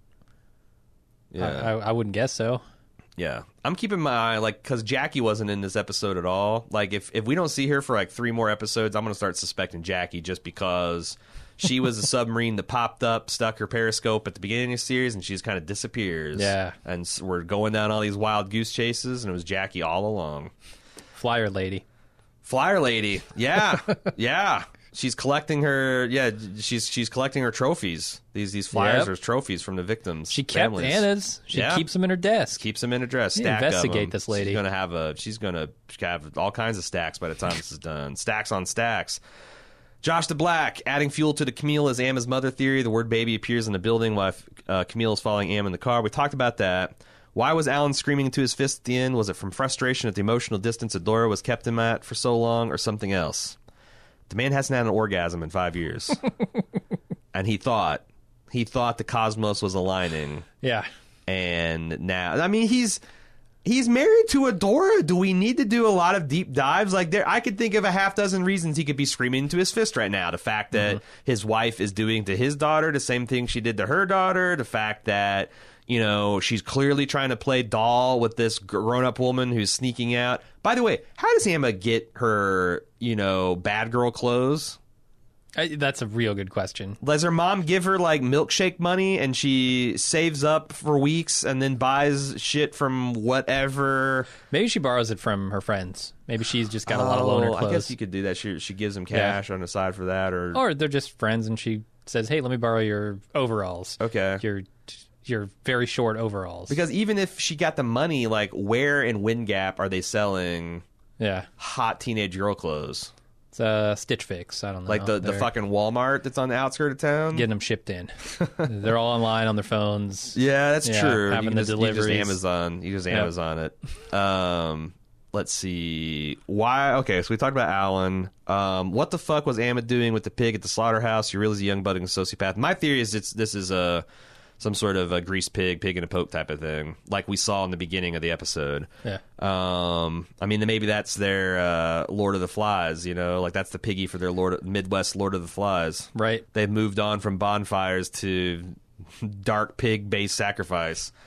Yeah. I, I, I wouldn't guess so. Yeah. I'm keeping my eye, like, because Jackie wasn't in this episode at all. Like, if, if we don't see her for like three more episodes, I'm going to start suspecting Jackie just because... She was a submarine that popped up, stuck her periscope at the beginning of the series, and she just kind of disappears. Yeah. And s- we're going down all these wild goose chases, and it was Jackie all along. Flyer lady. Flyer lady. Yeah. yeah. She's collecting her, yeah, she's she's collecting her trophies. These these flyers Yep. are trophies from the victims. She kept families. Anna's. She Yeah. keeps them in her desk. Keeps them in a dress. You Stack investigate of them. this lady. She's gonna have a. She's gonna have all kinds of stacks by the time this is done. Stacks on stacks. Josh the Black, adding fuel to the Camille as Amma's mother theory. The word baby appears in the building while uh, Camille is following Amma in the car. We talked about that. Why was Alan screaming into his fist at the end? Was it from frustration at the emotional distance Adora was kept him at for so long, or something else? The man hasn't had an orgasm in five years. And he thought, he thought the cosmos was aligning. Yeah. And now, I mean, he's... He's married to Adora. Do we need to do a lot of deep dives? Like, there, I could think of a half dozen reasons he could be screaming into his fist right now. The fact that mm-hmm. his wife is doing to his daughter the same thing she did to her daughter. The fact that, you know, she's clearly trying to play doll with this grown-up woman who's sneaking out. By the way, how does Amma get her, you know, bad girl clothes? I, that's a real good question. Does her mom give her, like, milkshake money and she saves up for weeks and then buys shit from whatever? Maybe she borrows it from her friends. Maybe she's just got a lot of loaner Oh, clothes. I guess you could do that. She, she gives them cash Yeah. on the side for that. Or, or they're just friends and she says, hey, let me borrow your overalls. Okay. Your, your very short overalls. Because even if she got the money, like, where in Wind Gap are they selling yeah. hot teenage girl clothes? It's a Stitch Fix. I don't know. Like the, the They're fucking Walmart that's on the outskirts of town? getting them shipped in. They're all online on their phones. Yeah, that's Yeah, true. having you can the just, you just deliveries. Amazon. You just Yep. Amazon it. Um, let's see. Why? Okay, so we talked about Alan. Um, what the fuck was Amma doing with the pig at the slaughterhouse? She really is a young budding sociopath. My theory is it's this is a some sort of a greased pig, pig in a poke type of thing, like we saw in the beginning of the episode. Yeah. Um, I mean, maybe that's their uh, Lord of the Flies, you know, like that's the piggy for their Lord Midwest Lord of the Flies. Right. They've moved on from bonfires to dark pig-based sacrifice.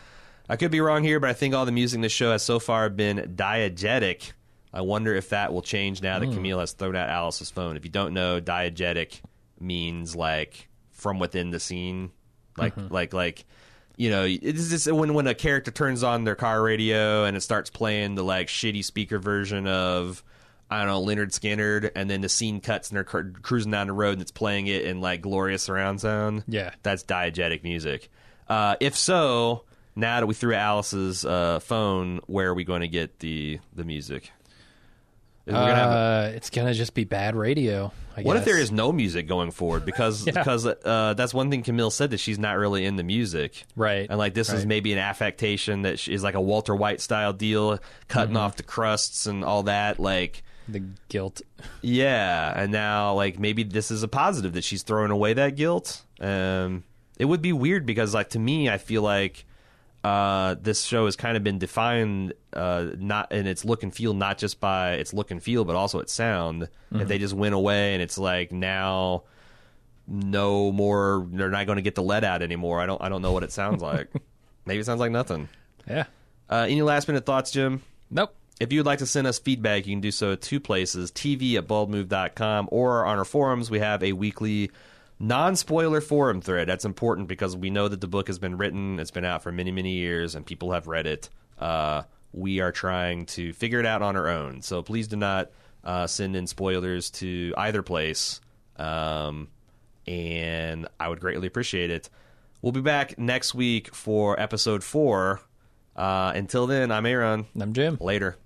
I could be wrong here, but I think all the music in the show has so far been diegetic. I wonder if that will change now that mm. Camille has thrown out Alice's phone. If you don't know, diegetic means like from within the scene, like mm-hmm. like like you know, it's just when when a character turns on their car radio and it starts playing the like shitty speaker version of I don't know Leonard Skinner, and then the scene cuts and they're cru- cruising down the road and it's playing it in like glorious surround sound. Yeah, that's diegetic music. Uh, if so. Now that we threw Alice's uh, phone, where are we going to get the the music? Uh, gonna have a, it's going to just be bad radio, I What guess. if there is no music going forward? Because yeah. because uh, that's one thing Camille said, that she's not really into music. Right. And like this right. is maybe an affectation that she, is like a Walter White style deal, cutting mm-hmm. off the crusts and all that. Like the guilt. Yeah. And now like maybe this is a positive that she's throwing away that guilt. Um, it would be weird because like to me, I feel like Uh, this show has kind of been defined uh, not in its look and feel, not just by its look and feel, but also its sound. Mm-hmm. If they just went away and it's like now no more, they're not going to get the lead out anymore. I don't, I don't know what it sounds like. Maybe it sounds like nothing. Yeah. Uh, any last minute thoughts, Jim? Nope. If you'd like to send us feedback, you can do so at two places: T V at bald move dot com, or on our forums. We have a weekly non-spoiler forum thread. That's important because we know that the book has been written. It's been out for many, many years, and people have read it. Uh, we are trying to figure it out on our own. So please do not uh, send in spoilers to either place, um, and I would greatly appreciate it. We'll be back next week for episode four. Uh, until then, I'm Aaron. I'm Jim. Later.